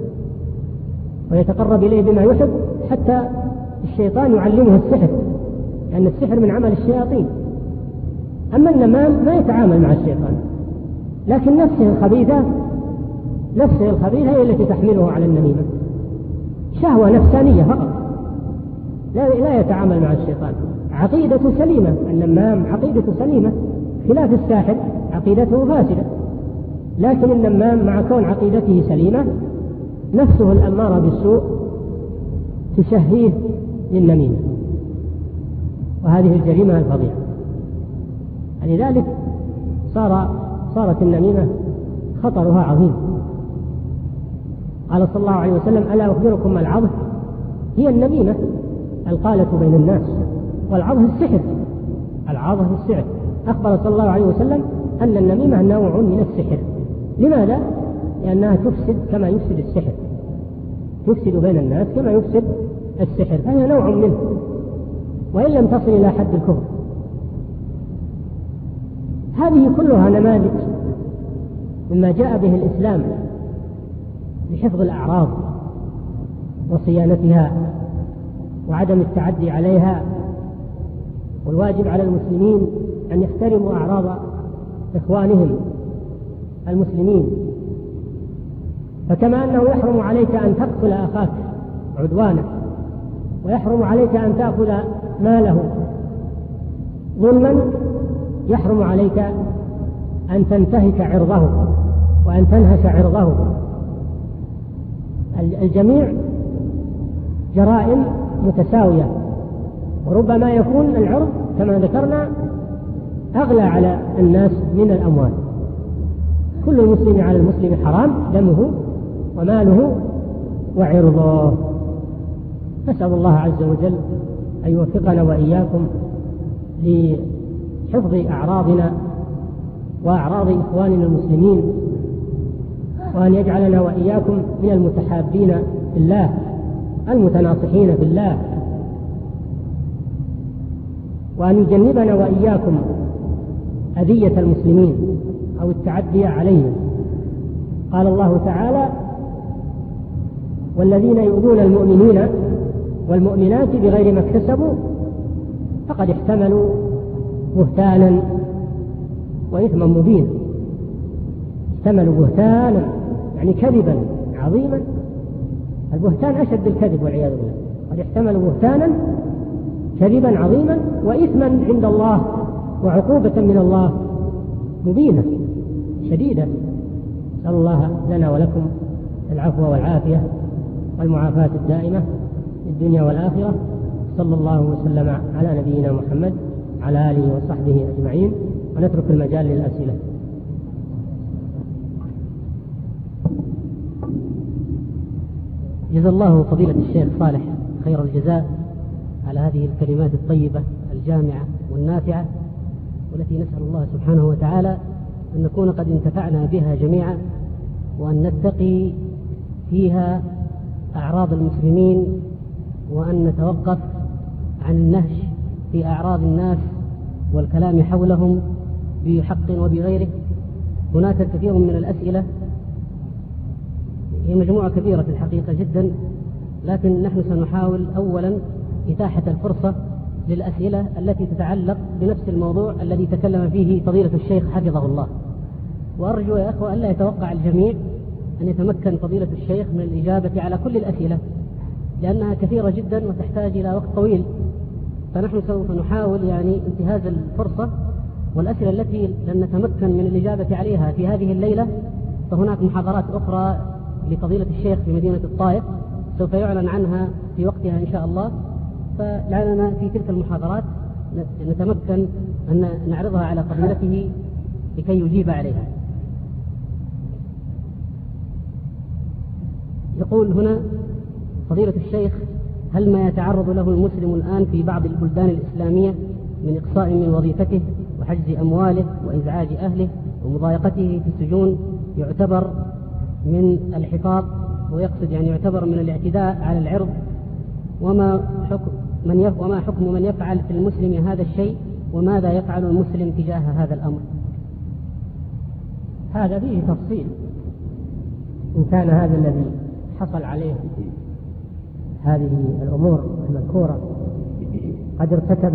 ويتقرب إليه بما يحب، حتى الشيطان يعلمه السحر، لأن السحر من عمل الشياطين. أما النمام ما يتعامل مع الشيطان، لكن نفسه الخبيثة نفسه الخبيثة هي التي تحمله على النميمة، شهوة نفسانية فقط، لا, لا يتعامل مع الشيطان. عقيدة سليمة، النمام عقيدة سليمة، خلاف الساحر عقيدته فاسدة. لكن النمام مع كون عقيدته سليمة، نفسه الأمارة بالسوء تشهيه للنميمة، وهذه الجريمة الفظيعة. لذلك صار صارت النميمة خطرها عظيم. قال صلى الله عليه وسلم: ألا أخبركم ما العظم؟ هي النميمة القالة بين الناس، والعظم السحر. العظم السحر. أخبر صلى الله عليه وسلم أن النميمة نوع من السحر. لماذا؟ لأنها تفسد كما يفسد السحر، تفسد بين الناس كما يفسد السحر، فهي نوع منه، وإن لم تصل إلى حد الكفر. هذه كلها نماذج مما جاء به الإسلام لحفظ الأعراض وصيانتها وعدم التعدي عليها. والواجب على المسلمين أن يحترموا أعراض إخوانهم المسلمين، فكما أنه يحرم عليك أن تقتل أخاك عدوانا، ويحرم عليك أن تأخذ ماله ظلما، يحرم عليك أن تنتهك عرضه وأن تنهش عرضه. الجميع جرائم متساوية، وربما يكون العرض كما ذكرنا أغلى على الناس من الأموال. كل المسلم على المسلم حرام دمه وماله وعرضه. نسأل الله عز وجل أن يوفقنا وإياكم لحفظ أعراضنا وأعراض إخواننا المسلمين، وأن يجعلنا وإياكم من المتحابين في الله المتناصحين في الله، وأن يجنبنا وإياكم أذية المسلمين أو التعدي عليهم. قال الله تعالى: والذين يؤذون المؤمنين والمؤمنات بغير ما اكتسبوا فقد احتملوا بهتانا وإثما مبينا. احتملوا بهتانا يعني كذبا عظيما. البهتان أشد الكذب والعياذ بالله. قد احتملوا بهتانا كذبا عظيما وإثما عند الله وعقوبة من الله مبينة شديدة. نسأل الله لنا ولكم العفو والعافية والمعافاة الدائمة في الدنيا والآخرة. صلى الله وسلم على نبينا محمد على آله وصحبه أجمعين، ونترك المجال للأسئلة. جزا الله فضيلة الشيخ صالح خير الجزاء على هذه الكلمات الطيبة الجامعة والنافعة، والتي نسأل الله سبحانه وتعالى أن نكون قد انتفعنا بها جميعا، وأن نتقي فيها أعراض المسلمين، وأن نتوقف عن النهش في أعراض الناس والكلام حولهم بحق وبغيره. هناك كثير من الأسئلة، هي مجموعة كبيرة في الحقيقة جدا، لكن نحن سنحاول أولا إتاحة الفرصة للأسئلة التي تتعلق بنفس الموضوع الذي تكلم فيه فضيلة الشيخ حفظه الله. وأرجو يا أخوة ألا يتوقع الجميع أن يتمكن فضيلة الشيخ من الإجابة على كل الأسئلة، لأنها كثيرة جدا وتحتاج إلى وقت طويل. فنحن سوف نحاول يعني انتهاز الفرصة، والأسئلة التي لن نتمكن من الإجابة عليها في هذه الليلة فهناك محاضرات أخرى لفضيلة الشيخ في مدينة الطائف سوف يعلن عنها في وقتها إن شاء الله، فلعلنا في تلك المحاضرات نتمكن أن نعرضها على فضيلته لكي يجيب عليها. يقول هنا فضيلة الشيخ: هل ما يتعرض له المسلم الآن في بعض البلدان الإسلامية من إقصاء من وظيفته وحجز أمواله وإزعاج أهله ومضايقته في السجون يعتبر من الحفاظ، ويقصد يعني يعتبر من الاعتداء على العرض؟ وما حكم من يف وما حكم من يفعل في المسلم هذا الشيء، وماذا يفعل المسلم تجاه هذا الأمر؟ هذا فيه تفصيل. إن كان هذا الذي حصل عليه هذه الأمور المذكورة قد ارتكب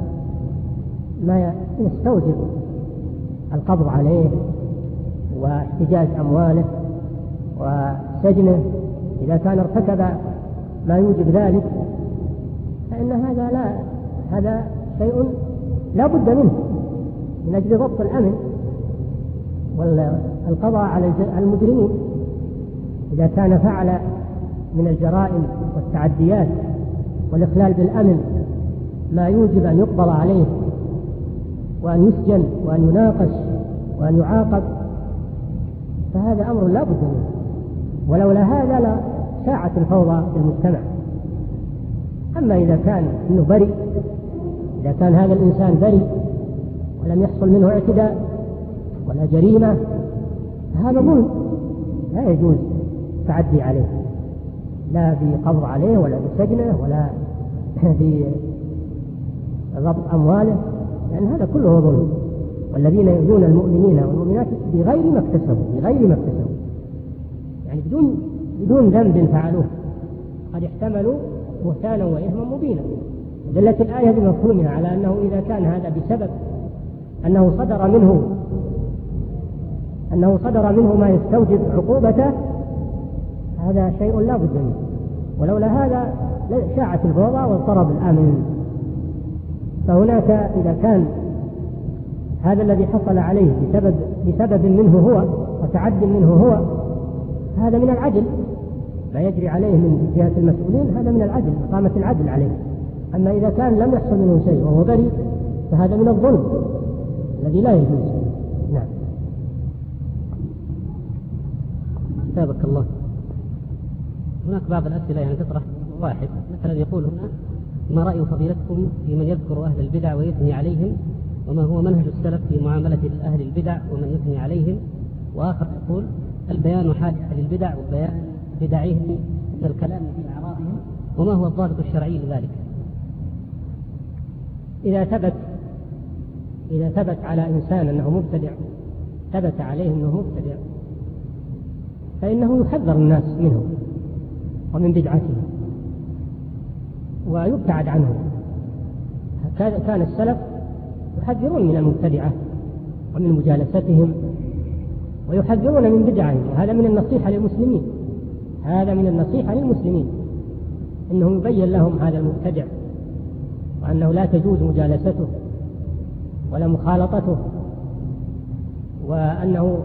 ما يستوجب القبض عليه واحتجاز أمواله وسجنه، إذا كان ارتكب ما يوجب ذلك فإن هذا لا هذا شيء لا بد منه من أجل ضبط الأمن والقضاء على المجرمين. إذا كان فعل من الجرائم والتعديات والإخلال بالأمن ما يوجب أن يقبض عليه وأن يسجن وأن يناقش وأن يعاقب، فهذا أمر لا بد منه. ولولا هذا لا شاعت الفوضى في المجتمع. أما إذا كان إنه بريء، إذا كان هذا الإنسان بريء ولم يحصل منه اعتداء ولا جريمة، هذا ظلم لا يجوز التعدي عليه، لا بقبض عليه ولا بسجنه ولا بضبط أمواله، لأن هذا كله ظلم. والذين يؤذون المؤمنين والمؤمنات بغير ما اكتسبوا بغير ما اكتسبوا يعني بدون بدون ذنب فعلوه، قد احتملوا بهتانا وإثما مبينا. دلت الآية بمفهومها على أنه إذا كان هذا بسبب أنه صدر منه أنه صدر منه ما يستوجب عقوبته، هذا شيء لا بد منه، ولولا هذا شاعت الفوضى واضطرب الآمن. فهناك إذا كان هذا الذي حصل عليه بسبب بسبب منه هو وتعد منه هو، هذا من العدل، ما يجري عليه من جهة المسؤولين هذا من العدل، إقامة العدل عليه. أما إذا كان لم يحصل منه شيء وهو بريء فهذا من الظلم الذي لا يجوز. نعم. كتابك الله. هناك بعض الأسئلة يعني تطرح واحد، مثلا يقول هنا: ما رأي فضيلتكم في من يذكر أهل البدع ويثني عليهم، وما هو منهج السلف في معاملة أهل البدع ومن يثني عليهم؟ وآخر يقول: البيان حال أهل البدع وبيان بدعهم من الكلام في أعراضهم، وما هو الضابط الشرعي لذلك؟ إذا ثبت إذا ثبت على إنسان أنه مبتدع، ثبت عليه أنه مبتدع، فإنه يحذر الناس منه ومن بدعته ويبتعد عنه. كان السلف يحذرون من المبتدعة ومن مجالستهم ويحذرون من بدعهم، وهذا من النصيحة للمسلمين هذا من النصيحة للمسلمين إنه يبين لهم هذا المبتدع وأنه لا تجوز مجالسته ولا مخالطته، وأنه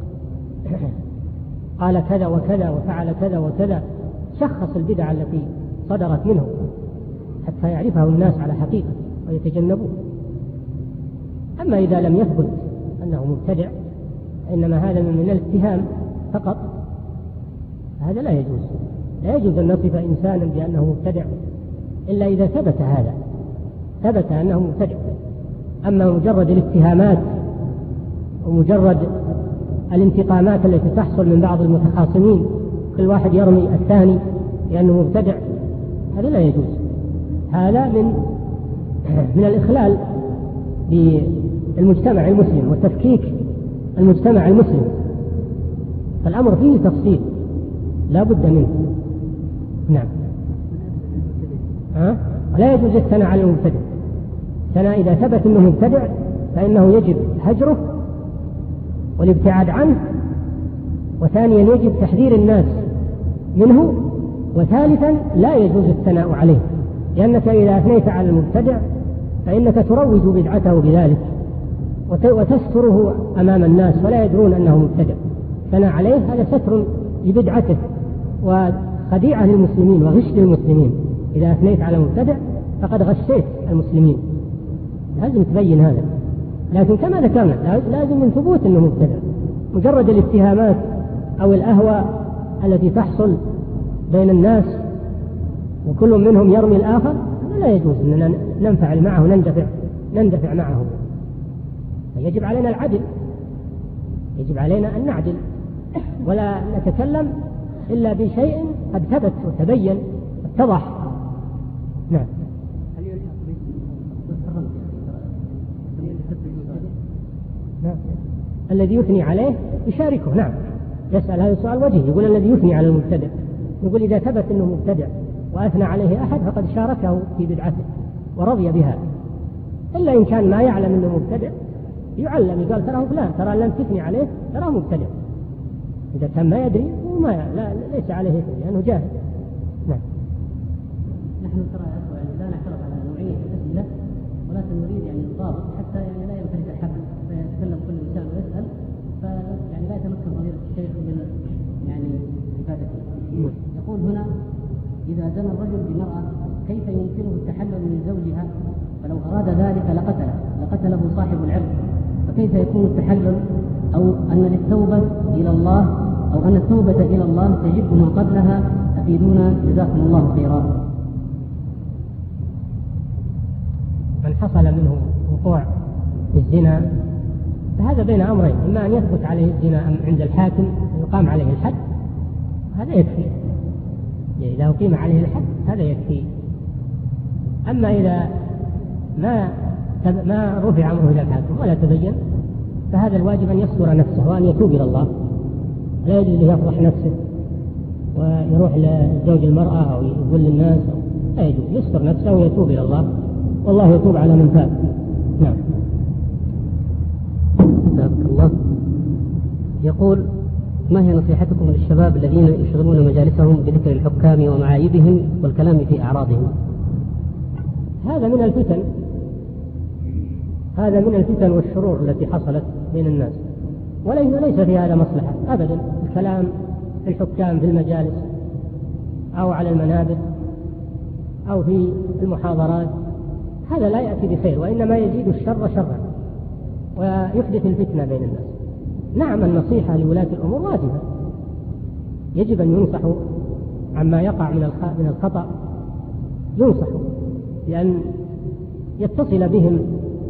قال كذا وكذا وفعل كذا وكذا، شخص البدع التي صدرت منه حتى يعرفه الناس على حقيقة ويتجنبوه. أما إذا لم يثبت أنه مبتدع إنما هذا من الاتهام فقط، هذا لا يجوز. لا يجوز أن نصف إنسانا بأنه مبتدع إلا إذا ثبت هذا ثبت أنه مبتدع. أما مجرد الاتهامات ومجرد الانتقامات التي تحصل من بعض المتخاصمين، كل واحد يرمي الثاني لأنه مبتدع، هذا لا يجوز. هذا من من الإخلال بالمجتمع المسلم وتفكيك المجتمع المسلم. فالأمر فيه تفصيل لا بد منه. نعم. ها؟ لا يجوز الثناء على المبتدع. ثناء إذا ثبت أنه مبتدع فإنه يجب هجره والابتعاد عنه، وثانيا يجب تحذير الناس منه، وثالثا لا يجوز الثناء عليه، لأنك إذا أثنيت على المبتدع فإنك تروج بدعته بذلك وتستره أمام الناس ولا يدرون أنه مبتدع. ثناء عليه هذا ستر لبدعته وخديعة للمسلمين وغش للمسلمين. إذا أثنيت على مبتدع فقد غشيت المسلمين، لازم تبين هذا. لكن كما ذكرنا لازم من ثبوت أنه مبتدع. مجرد الاتهامات أو الأهواء التي تحصل بين الناس وكل منهم يرمي الآخر، هذا لا يجوز أننا ننفعل معه نندفع نندفع معه. يجب علينا العدل، يجب علينا أن نعدل ولا نتكلم إلا بشيء قد ثبت وتبين واتضح. نعم. نعم. الذي يثني عليه يشاركه. نعم. يسأل هذا السؤال وجهي، يقول الذي يثني على المبتدع، يقول إذا ثبت أنه مبتدع وأثنى عليه أحد فقد شاركه في بدعته ورضي بها، إلا إن كان ما يعلم أنه مبتدع يعلم، يقال تراه فلان ترى لم تثني عليه تراه مبتدع. إذا كان ما يدري وما لا ليس عليه إثم لأنه جاهل. نعم. نحن ترى يعني لا نعترض على نوعية الأسئلة، ولكن نريد يعني الضابط حتى يعني لا ينفرد الحبل فيتكلم كل إنسان ويسأل، فيعني لا يتمكن فضيلة الشيخ من يعني إفادته. يقول هنا: إذا زنى الرجل بمرأة كيف يمكنه التحلل من زوجها؟ فلو أراد ذلك لقتله لقتله صاحب العرض، فكيف يكون التحلل؟ أو أن للتوبة إلى الله أو أن التوبة إلى الله تجب ما قبلها؟ أفيدونا جزاكم الله خيرا. من حصل منه وقوع الزنا فهذا بين أمرين: إما أن يثبت عليه الزنا عند الحاكم ويقام عليه الحد، هذا يكفي. إذا أقيم عليه الحد هذا يكفي. أما إذا ما ما رفع أمره إلى الحاكم ولا تبين فهذا الواجب أن يستر نفسه وأن يتوب إلى الله، لا يجوز له يفضح نفسه ويروح لزوج المرأة أو يقول للناس، لا يجوز، يستر نفسه ويتوب إلى الله، والله يتوب على من تاب. نعم. بارك الله. يقول: ما هي نصيحتكم للشباب الذين يشغلون مجالسهم بذكر الحكام ومعايبهم والكلام في أعراضهم؟ هذا من الفتن، هذا من الفتن والشرور التي حصلت بين الناس، وليس في هذا مصلحة أبدا. الكلام في الحكام في المجالس أو على المنابر أو في المحاضرات هذا لا يأتي بخير، وإنما يزيد الشر شرا ويحدث الفتنة بين الناس. نعم، النصيحة لولاة الأمور واجبة، يجب أن ينصحوا عما يقع من الخطأ، ينصحوا لأن يتصل بهم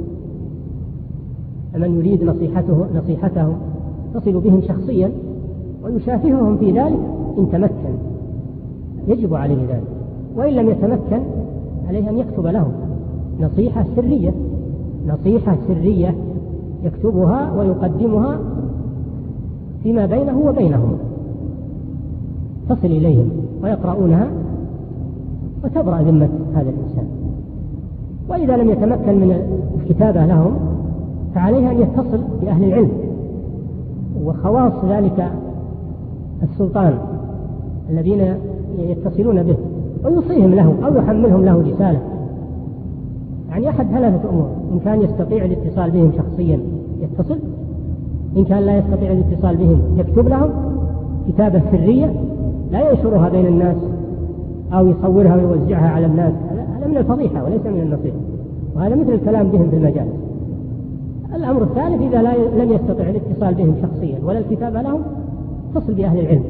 من يريد نصيحته نصيحتهم تصل بهم شخصيا ويشافههم في ذلك إن تمكن، يجب عليه ذلك، وإن لم يتمكن عليه أن يكتب لهم نصيحة سرية، نصيحة سرية يكتبها ويقدمها فيما بينه وبينهم، تصل إليهم ويقرؤونها وتبرأ ذمة هذا الإنسان. وإذا لم يتمكن من الكتابة لهم فعليه أن يتصل بأهل العلم وخواص ذلك السلطان الذين يتصلون به ويوصيهم له أو يحملهم له رسالة. يعني أحد ثلاثة أمور: إن كان يستطيع الاتصال بهم شخصيا يتصل، إن كان لا يستطيع الاتصال بهم يكتب لهم كتابة سرية لا ينشرها بين الناس أو يصورها ويوزعها على الناس، هذا من الفضيحة وليس من النصيحة، وهذا مثل الكلام بهم في المجالس. الأمر الثالث: إذا لم يستطع الاتصال بهم شخصيا ولا الكتابة لهم تصل بأهل العلم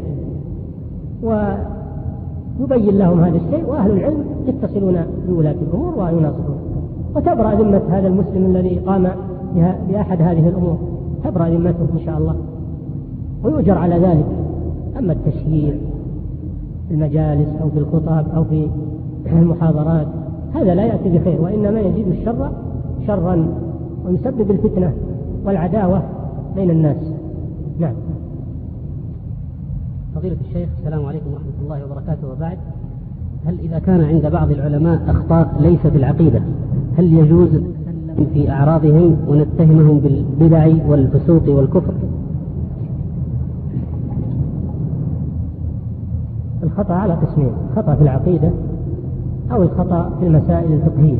ويبين لهم هذا الشيء، وأهل العلم يتصلون بولاة الأمور ويناصحون، وتبرأ ذمة هذا المسلم الذي قام بأحد هذه الأمور، تبرأ ذمته إن شاء الله ويؤجر على ذلك. أما التشهير في المجالس أو في الخطب أو في المحاضرات هذا لا يأتي بخير، وإنما يزيد الشر شرا ويسبب الفتنة والعداوة بين الناس. نعم. فضيلة الشيخ، السلام عليكم ورحمة الله وبركاته. وبعد، هل إذا كان عند بعض العلماء أخطاء ليس في العقيدة هل يجوز نتكلم في أعراضهم ونتهمهم بالبدع والفسوق والكفر؟ الخطأ على قسمين: خطأ في العقيدة أو الخطأ في المسائل الفقهية.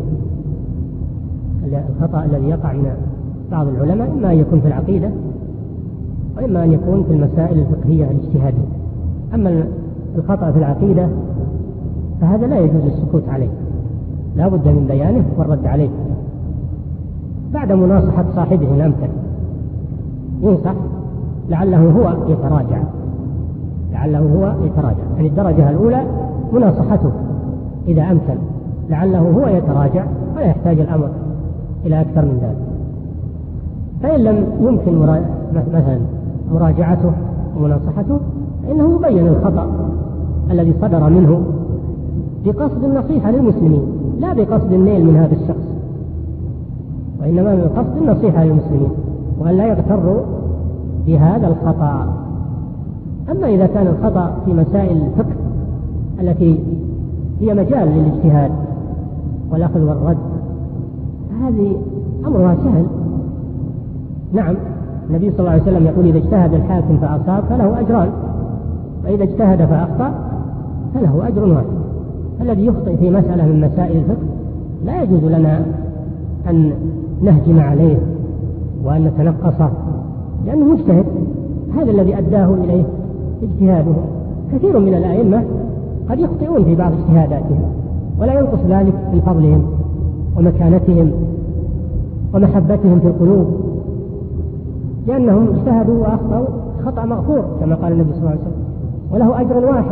الخطأ الذي يقع من بعض العلماء إما أن يكون في العقيدة وإما أن يكون في المسائل الفقهية الاجتهادية. أما الخطأ في العقيدة فهذا لا يجوز السكوت عليه، لا بد من بيانه والرد عليه بعد مناصحة صاحبه الأمثل، ينصح لعله هو يتراجع، لعله هو يتراجع يعني الدرجة الأولى مناصحته إذا أمثل، لعله هو يتراجع ولا يحتاج الأمر إلى أكثر من ذلك. فإن لم يمكن مرا... مثلا مراجعته ومناصحته فإنه يبين الخطأ الذي صدر منه بقصد النصيحة للمسلمين، لا بقصد النيل من هذا الشخص، وإنما بقصد النصيحة للمسلمين، وأن لا يغتروا بهذا الخطأ. أما إذا كان الخطأ في مسائل الفقه التي هي مجال للاجتهاد والأخذ والرد هذه أمرها سهل. نعم، النبي صلى الله عليه وسلم يقول: إذا اجتهد الحاكم فأصاب فله أجران، وإذا اجتهد فأخطأ فله أجر واحد. الذي يخطئ في مسألة من مسائل الفقه لا يجوز لنا أن نهجم عليه وأن نتنقصه لأنه مجتهد، هذا الذي أداه إليه اجتهاده. كثير من الأئمة قد يخطئون في بعض اجتهاداتهم ولا ينقص ذلك من فضلهم ومكانتهم ومحبتهم في القلوب، لأنهم اجتهدوا وأخطأوا خطأ مغفور كما قال النبي صلى الله عليه وسلم، وله أجر واحد.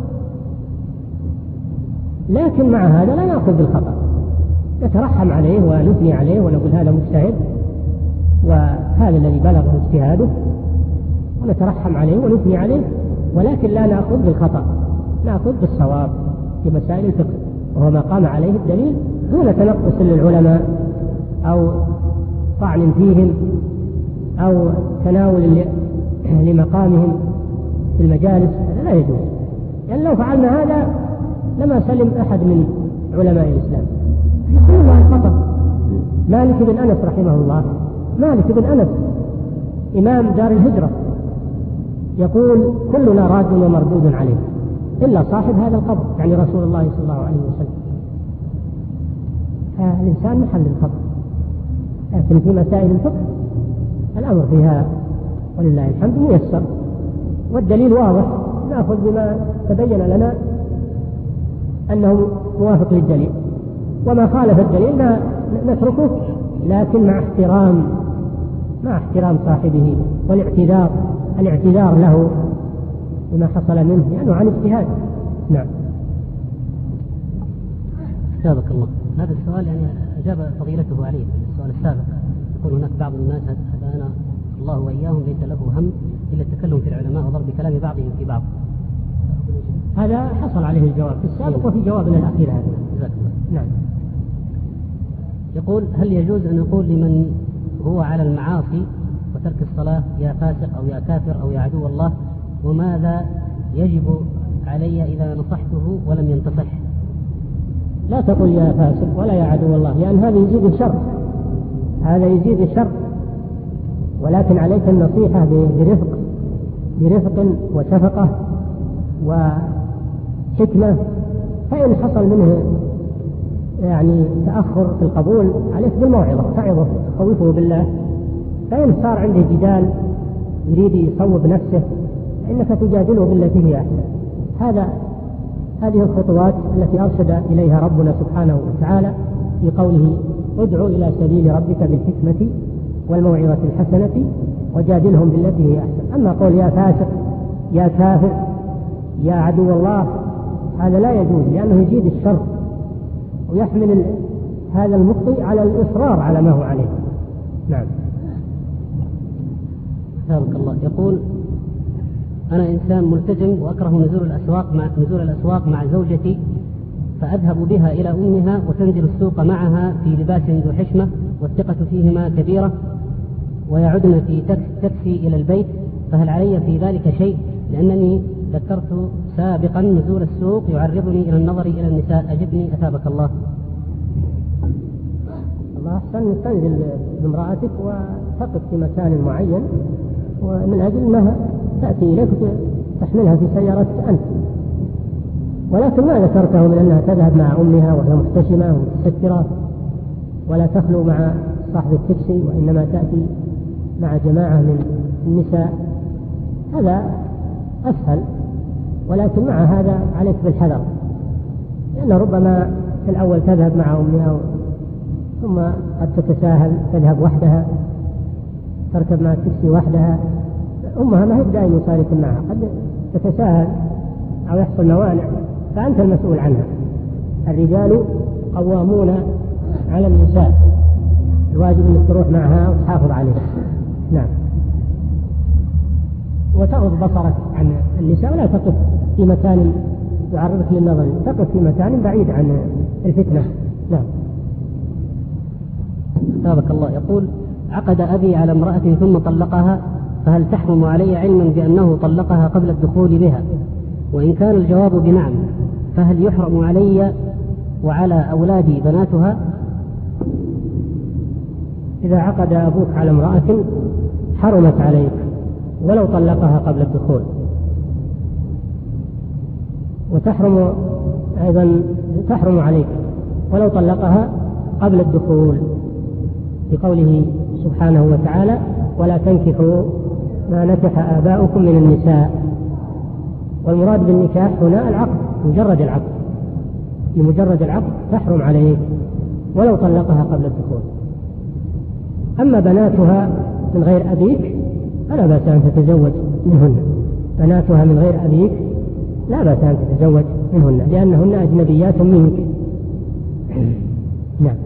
لكن مع هذا لا نأخذ بالخطأ، نترحم عليه ونثني عليه ونقول هذا مجتهد وهذا الذي بلغه اجتهاده، ونترحم عليه ونثني عليه، ولكن لا نأخذ بالخطأ، نأخذ بالصواب في مسائل الفقه، وهو ما قام عليه الدليل دون تنقص للعلماء أو طعن فيهم أو تناول لمقامهم في المجالس، هذا لا يجوز، لأن يعني لو فعلنا هذا لما سلم أحد من علماء الإسلام. كلها الخطأ. مالك بن أنس رحمه الله، مالك بن أنس إمام دار الهجرة يقول كلنا راد ومردود عليه إلا صاحب هذا القبر، يعني رسول الله صلى الله عليه وسلم. فالإنسان محل الخطأ، لكن في مسائل الفقه الأمر فيها ولله الحمد ميسر، والدليل واضح، نأخذ بما تبين لنا أنه موافق للدليل، وما خالف الدليل نتركه، لكن مع احترام مع احترام صاحبه والاعتذار الاعتذار له بما حصل منه لأنه يعني عن اجتهاد. نعم. أجابك الله. هذا السؤال يعني أجاب فضيلته عليه في السؤال السابق. يقول هناك بعض الناس هدانا الله وإياهم ليس له هم إلا التكلم في العلماء وضرب كلام بعضهم في بعض. هذا حصل عليه الجواب في السابق وفي جوابنا الأخير هذا. جزاك الله. نعم. يقول هل يجوز أن نقول لمن هو على المعاصي وترك الصلاة يا فاسق أو يا كافر أو يا عدو الله، وماذا يجب علي إذا نصحته ولم ينتصح؟ لا تقل يا فاسق ولا يا عدو الله، لأن هذا يزيد الشر، هذا يزيد الشر، ولكن عليك النصيحة برفق برفق وشفقة وحكمة. فإن حصل منه يعني تأخر في القبول عليك بالموعظة، تعظه تخوفه بالله. فإن صار عنده جدال يريد يصوب نفسه فإنك تجادله بالتي هي أحسن. هذا هذه الخطوات التي أرشد إليها ربنا سبحانه وتعالى في قوله ادعو إلى سبيل ربك بالحكمة والموعظة الحسنة وجادلهم بالتي هي أحسن. أما قول يا فاسق يا كافر يا عدو الله هذا لا يجوز، لأنه يزيد الشر ويحمل هذا المخطئ على الإصرار على ما هو عليه. نعم. بارك الله. يقول أنا إنسان ملتزم وأكره نزول الأسواق مع نزول الأسواق مع زوجتي، فأذهب بها إلى أمها وتنزل السوق معها في لباس ذو حشمة والثقة فيهما كبيرة، ويعدن في تاكسي إلى البيت، فهل علي في ذلك شيء؟ لأنني ذكرت سابقا نزول السوق يعرضني إلى النظر إلى النساء، أجبني أثابك الله. الله أحسن، تنزل بامرأتك وتقف في مكان معين ومن أجل أنها تأتي إليك تحملها في سيارتك أنت، ولكن ما ذكرته من أنها تذهب مع أمها وهي محتشمة ومتسترة ولا تخلو مع صاحب التاكسي، وإنما تأتي مع جماعة من النساء، هذا أسهل. ولكن مع هذا عليك بالحذر، لأن ربما في الأول تذهب مع أمها ثم قد تتساهل تذهب وحدها، تركب مع التاكسي وحدها، أمها ما هي دائما يشارك معها، قد تتساهل أو يحصل موانع، فأنت المسؤول عنها. الرجال قوامون على النساء، الواجب أنك تروح معها وتحافظ عليها. نعم. وتغض بصرك عن النساء ولا تقف في مكان يعرضك للنظر، تقف في مكان بعيد عن الفتنة. نعم. أثابك الله. يقول عقد أبي على امرأة ثم طلقها، فهل تحرم علي علما بأنه طلقها قبل الدخول بها؟ وإن كان الجواب بنعم فهل يحرم علي وعلى أولادي بناتها؟ إذا عقد أبوك على امرأة حرمت عليك ولو طلقها قبل الدخول، وتحرم أيضا تحرم عليك ولو طلقها قبل الدخول، بقوله سبحانه وتعالى ولا تنكحوا ما نكح آباؤكم من النساء. والمراد بالنكاح هنا العقد، مجرد العقد، بمجرد العقد تحرم عليك ولو طلقها قبل الدخول. أما بناتها من غير أبيك فلا بأس أن تتزوج منهن، بناتها من غير أبيك لا بأس أن تتزوج منهن لأنهن أجنبيات منك. نعم.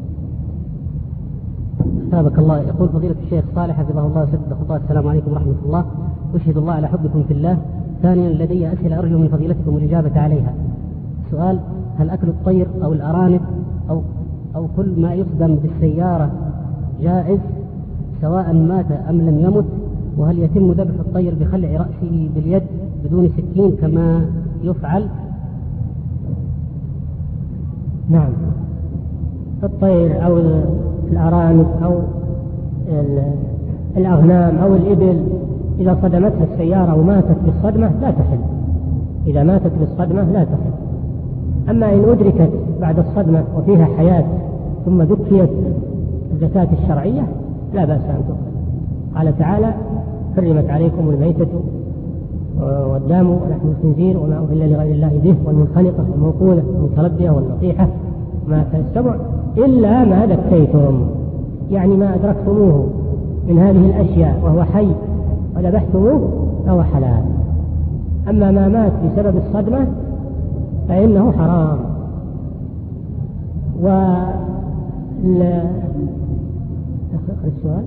أثابك الله. يقول فضيلة الشيخ صالح حفظه الله وسدد خطاه، السلام عليكم ورحمة الله، أشهد الله على حبكم في الله. ثانيا لدي أسئلة أرجو من فضيلتكم الإجابة عليها. سؤال: هل أكل الطير أو الأرانب أو أو كل ما يخدم بالسيارة جائز سواء مات أم لم يمت؟ وهل يتم ذبح الطير بخلع رأسه باليد بدون سكين كما يفعل؟ نعم، الطير أو الأرانب أو الأغنام أو الإبل إذا صدمتها السيارة وماتت بالصدمة لا تحل. إذا ماتت بالصدمة لا تحل. أما إن أدركت بعد الصدمة وفيها حياة ثم ذكيت الزكاة الشرعية لا بأس أن تؤكل. قال تعالى: حرمت عليكم الميتة والدم ولحم الخنزير وما أهل لغير الله به والمنخنقة والموقوذة والمتردية والنطيحة وما أكل السبع إلا ما ذكيتم، يعني ما أدركتموه من هذه الأشياء وهو حي وذبحتموه فهو حلال. أما ما مات بسبب الصدمة فإنه حرام. و السؤال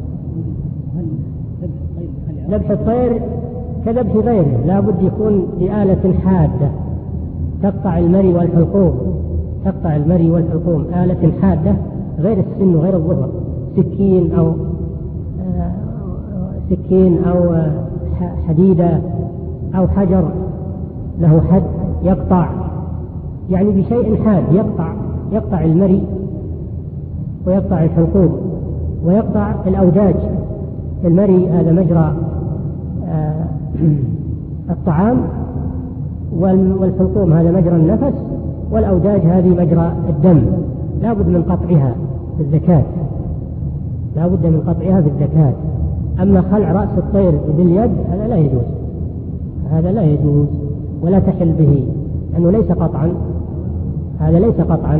ذبح الطير كذبح غيره لا بد يكون بآلة حادة تقطع المري والحلقوم، تقطع المري والحلقوم آلة حادة غير السن وغير الظهر، سكين أو آه سكين أو آه حديدة أو حجر له حد يقطع، يعني بشيء حاد يقطع يقطع المري ويقطع الحلقوم ويقطع الأوداج. المري هذا مجرى آه الطعام، والحلقوم هذا مجرى النفس، والأوداج هذه مجرى الدم. لا بد من قطعها بالزكاة، لا بد من قطعها بالزكاة. أما خلع رأس الطير باليد هذا لا يجوز، هذا لا يجوز ولا تحل به، لأنه ليس قطعا، هذا ليس قطعا،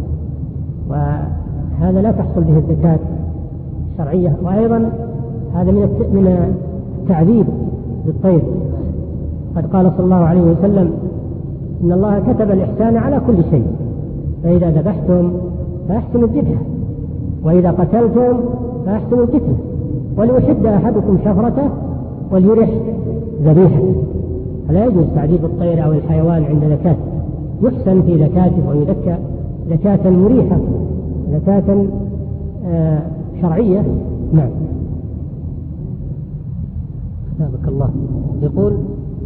وهذا لا تحصل به الزكاة الشرعية. وأيضا هذا من من التعذيب بالطير. قد قال صلى الله عليه وسلم: إن الله كتب الإحسان على كل شيء، فإذا ذبحتم فأحسنوا الذبح، وإذا قتلتم فأحسنوا القتل، وليحد أحدكم شفرته وليرح ذبيحته. فلا يجوز تعذيب الطير أو الحيوان عند زكاة، يحسن في زكاته ويزكى زكاة مريحة، زكاة آه شرعية. نعم. أثابك الله. يقول: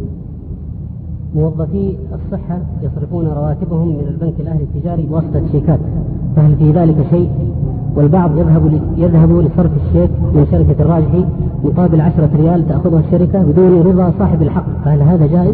موظفي الصحة يصرفون رواتبهم من البنك الأهلي التجاري بواسطة شيكات، فهل في ذلك شيء؟ والبعض يذهب يذهب لصرف الشيك من شركة الراجحي مقابل عشرة ريال تأخذها الشركة بدون رضا صاحب الحق، فهل هذا جائز؟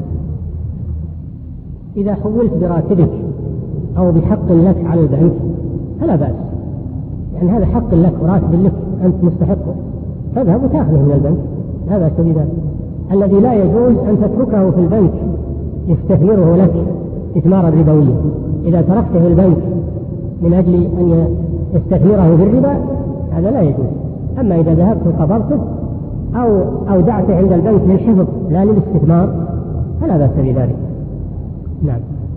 إذا حولت براتبك أو بحق لك على البنك فلا بأس، يعني هذا حق لك وراتب لك أنت مستحقه، تذهب وتأخذه من البنك، لا بأس بذلك. الذي لا يجوز أن تتركه في البنك يستثمره لك استثمارا ربويا. إذا تركته في البنك من أجل أن يستثمره بالربا هذا لا يجوز. أما إذا ذهبت وقبضته أو أودعته عند البنك للحفظ لا للاستثمار فلا بأس بذلك. نعم.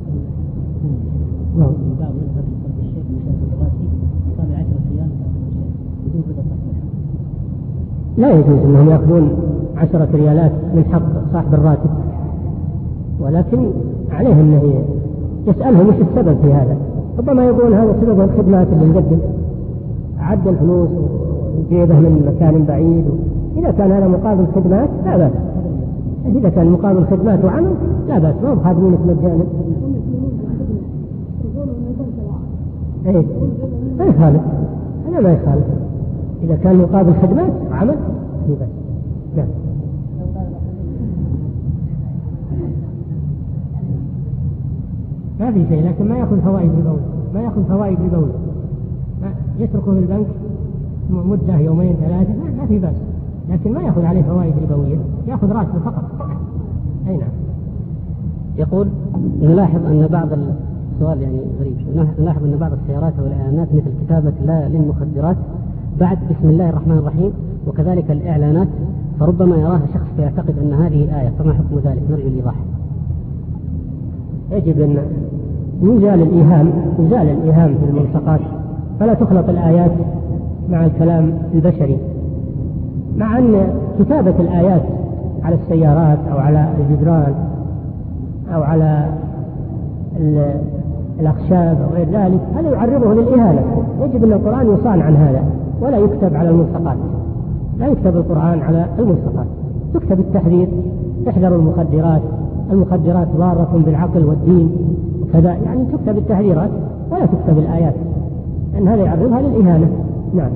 نعم. لا يجوز أنهم يأخذون عشرة ريالات من حق صاحب الراتب، ولكن عليهم أنه يسألهم ايش السبب في هذا. ربما يقول هذا سبب الخدمات اللي نقدم، عد الفلوس وجيبه من مكان بعيد. إذا كان هذا مقابل خدمات لا بأس، إذا كان مقابل خدمات وعمل لا بأس، ما بخادمينك مجانا. ايه ما يخالف، هذا ما يخالف إذا كان مقابل خدمات وعمل لا بأس. نعم. ما في شيء، لكن ما يأخذ فوائد ربوية، ما يأخذ فوائد ربوية، يتركه في البنك مدة يومين ثلاثة ما في بأس، لكن ما يأخذ عليه فوائد ربوية، يأخذ راتبه فقط. أي نعم. يقول: نلاحظ أن بعض السؤال يعني غريب، نلاحظ أن بعض السيارات والإعلانات مثل كتابة لا للمخدرات بعد بسم الله الرحمن الرحيم، وكذلك الإعلانات، فربما يراها شخص فيعتقد أن هذه آية، فما حكم ذلك؟ نرجو الإيضاح. يجب أن يزال الإيهام، يزال الإيهام في الملصقات، فلا تخلط الآيات مع الكلام البشري، مع أن كتابة الآيات على السيارات أو على الجدران أو على الأخشاب أو غير ذلك هذا يعرضه للإهانة. يجب أن القرآن يصان عن هذا ولا يكتب على الملصقات. لا يكتب القرآن على الملصقات، يكتب التحذير: احذروا المخدرات، المخدرات ضارة بالعقل والدين وكذا، يعني تكتب التحذيرات ولا تكتب الآيات، لأن هذا يعرضها للإهانة. نعم.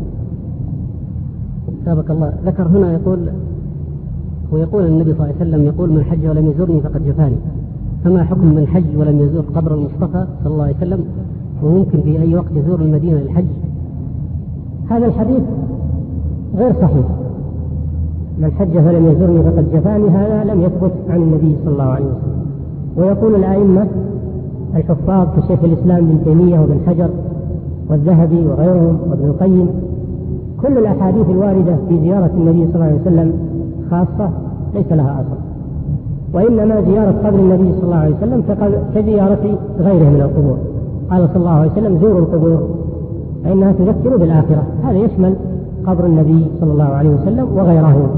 سابق الله ذكر هنا يقول ويقول النبي صلى الله عليه وسلم يقول: من حج ولم يزرني فقد جفاني. فما حكم من حج ولم يزور قبر المصطفى صلى الله عليه وسلم وممكن في أي وقت يزور المدينة للحج؟ هذا الحديث غير صحيح. من حج فلم يزرني فقد جفاني، هذا لم يثبت عن النبي صلى الله عليه وسلم. ويقول الأئمة الحفاظ كشيخ الإسلام بن تيمية وابن حجر والذهبي وغيرهم وابن القيم: كل الأحاديث الواردة في زيارة النبي صلى الله عليه وسلم خاصة ليس لها أصل، وإنما زيارة قبر النبي صلى الله عليه وسلم كزيارة غيره من القبور. قال صلى الله عليه وسلم: زوروا القبور فإنها تذكر بالآخرة. هذا يشمل قبر النبي صلى الله عليه وسلم وغيره.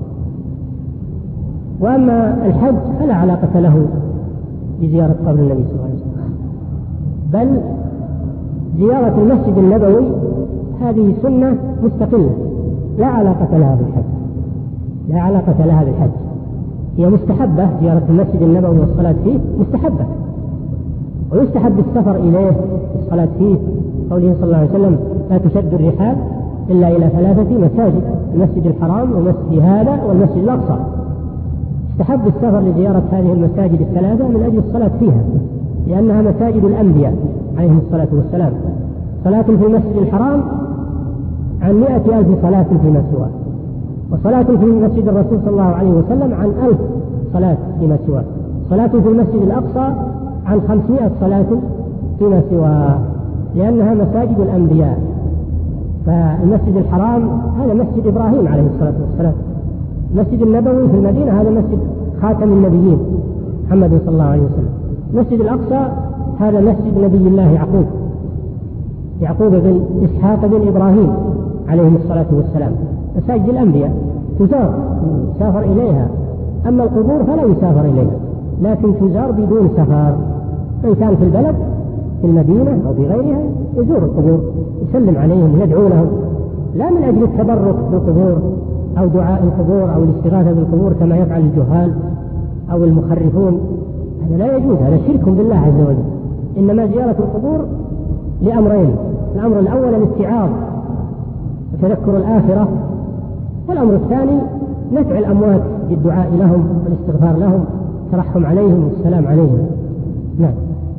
وأما الحج فلا علاقة له بزيارة قبر النبي صلى الله عليه وسلم، بل زيارة المسجد النبوي هذه سنة مستقلة لا علاقة لها بالحج، لا علاقة لها بالحج. هي مستحبة، زيارة المسجد النبوي والصلاة فيه مستحبة، ويستحب السفر إليه والصلاة فيه. قوله صلى الله عليه وسلم: لا تشد الرحال إلا إلى ثلاثة مساجد: المسجد الحرام والمسجد هذا والمسجد الأقصى. استحب السفر لزيارة هذه المساجد الثلاثة من أجل الصلاة فيها، لأنها مساجد الأنبياء عليهم الصلاة والسلام. صلاة في المسجد الحرام عن مئة ألف صلاة فيما سواه، وصلاة في مسجد الرسول صلى الله عليه وسلم عن ألف صلاة فيما سواه، صلاة في المسجد الأقصى عن خمسمائة صلاة فيما سواه، لأنها مساجد الأنبياء. فالمسجد الحرام هذا مسجد إبراهيم عليه الصلاة والسلام، المسجد النبوي في المدينة هذا مسجد خاتم النبيين محمد صلى الله عليه وسلم. المسجد الأقصى هذا مسجد نبي الله يعقوب يعقوب بن إسحاق بن إبراهيم عليهم الصلاة والسلام. مساجد الأنبياء تزار يسافر إليها، أما القبور فلا يسافر إليها، لكن تزار بدون سفر. من كان في البلد في المدينة أو في غيرها يزور القبور، يسلم عليهم، يدعو لهم، لا من أجل التبرك بالقبور أو دعاء القبور أو الاستغاثة بالقبور كما يفعل الجهال أو المخرفون. هذا لا يجوز، هذا شرك بالله عز وجل. إنما زيارة القبور لأمرين: الأمر الأول الاستعاض وتذكر الآخرة، والأمر الثاني نفع الأموات بالدعاء لهم والاستغفار لهم، ترحم عليهم والسلام عليهم. نعم.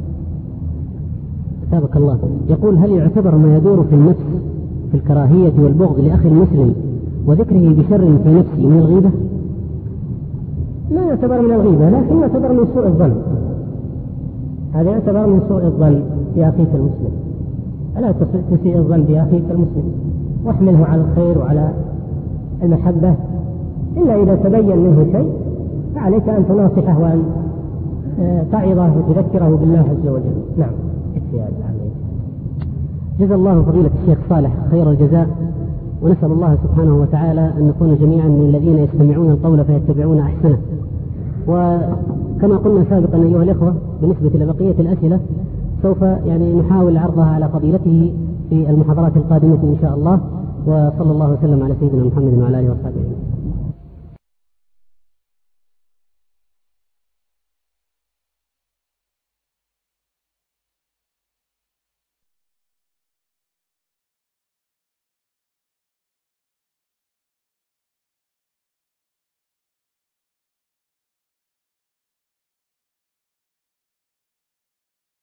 سابق الله يقول: هل يعتبر ما يدور في النفس في الكراهية والبغض لأخي المسلم وذكره بشر في نفسه من الغيبة؟ لا يعتبر من الغيبة، لكن يعتبر من سوء الظن. هذا يعتبر من سوء الظن بأخيك المسلم. ألا تسيء الظن بأخيك المسلم، واحمله على الخير وعلى المحبة، إلا إذا تبين منه شيء فعليك أن تناصحه وأن تعظه وتذكره بالله عز وجل. نعم. جزا الله فضيلة الشيخ صالح خير الجزاء، ونسأل الله سبحانه وتعالى أن نكون جميعا من الذين يستمعون القول فيتبعون أحسنه. وكما قلنا سابقا أيها الإخوة، بالنسبة لبقية الأسئلة سوف يعني نحاول عرضها على فضيلته في المحاضرات القادمة إن شاء الله. وصلى الله وسلم على سيدنا محمد وعلى آله وصحبه.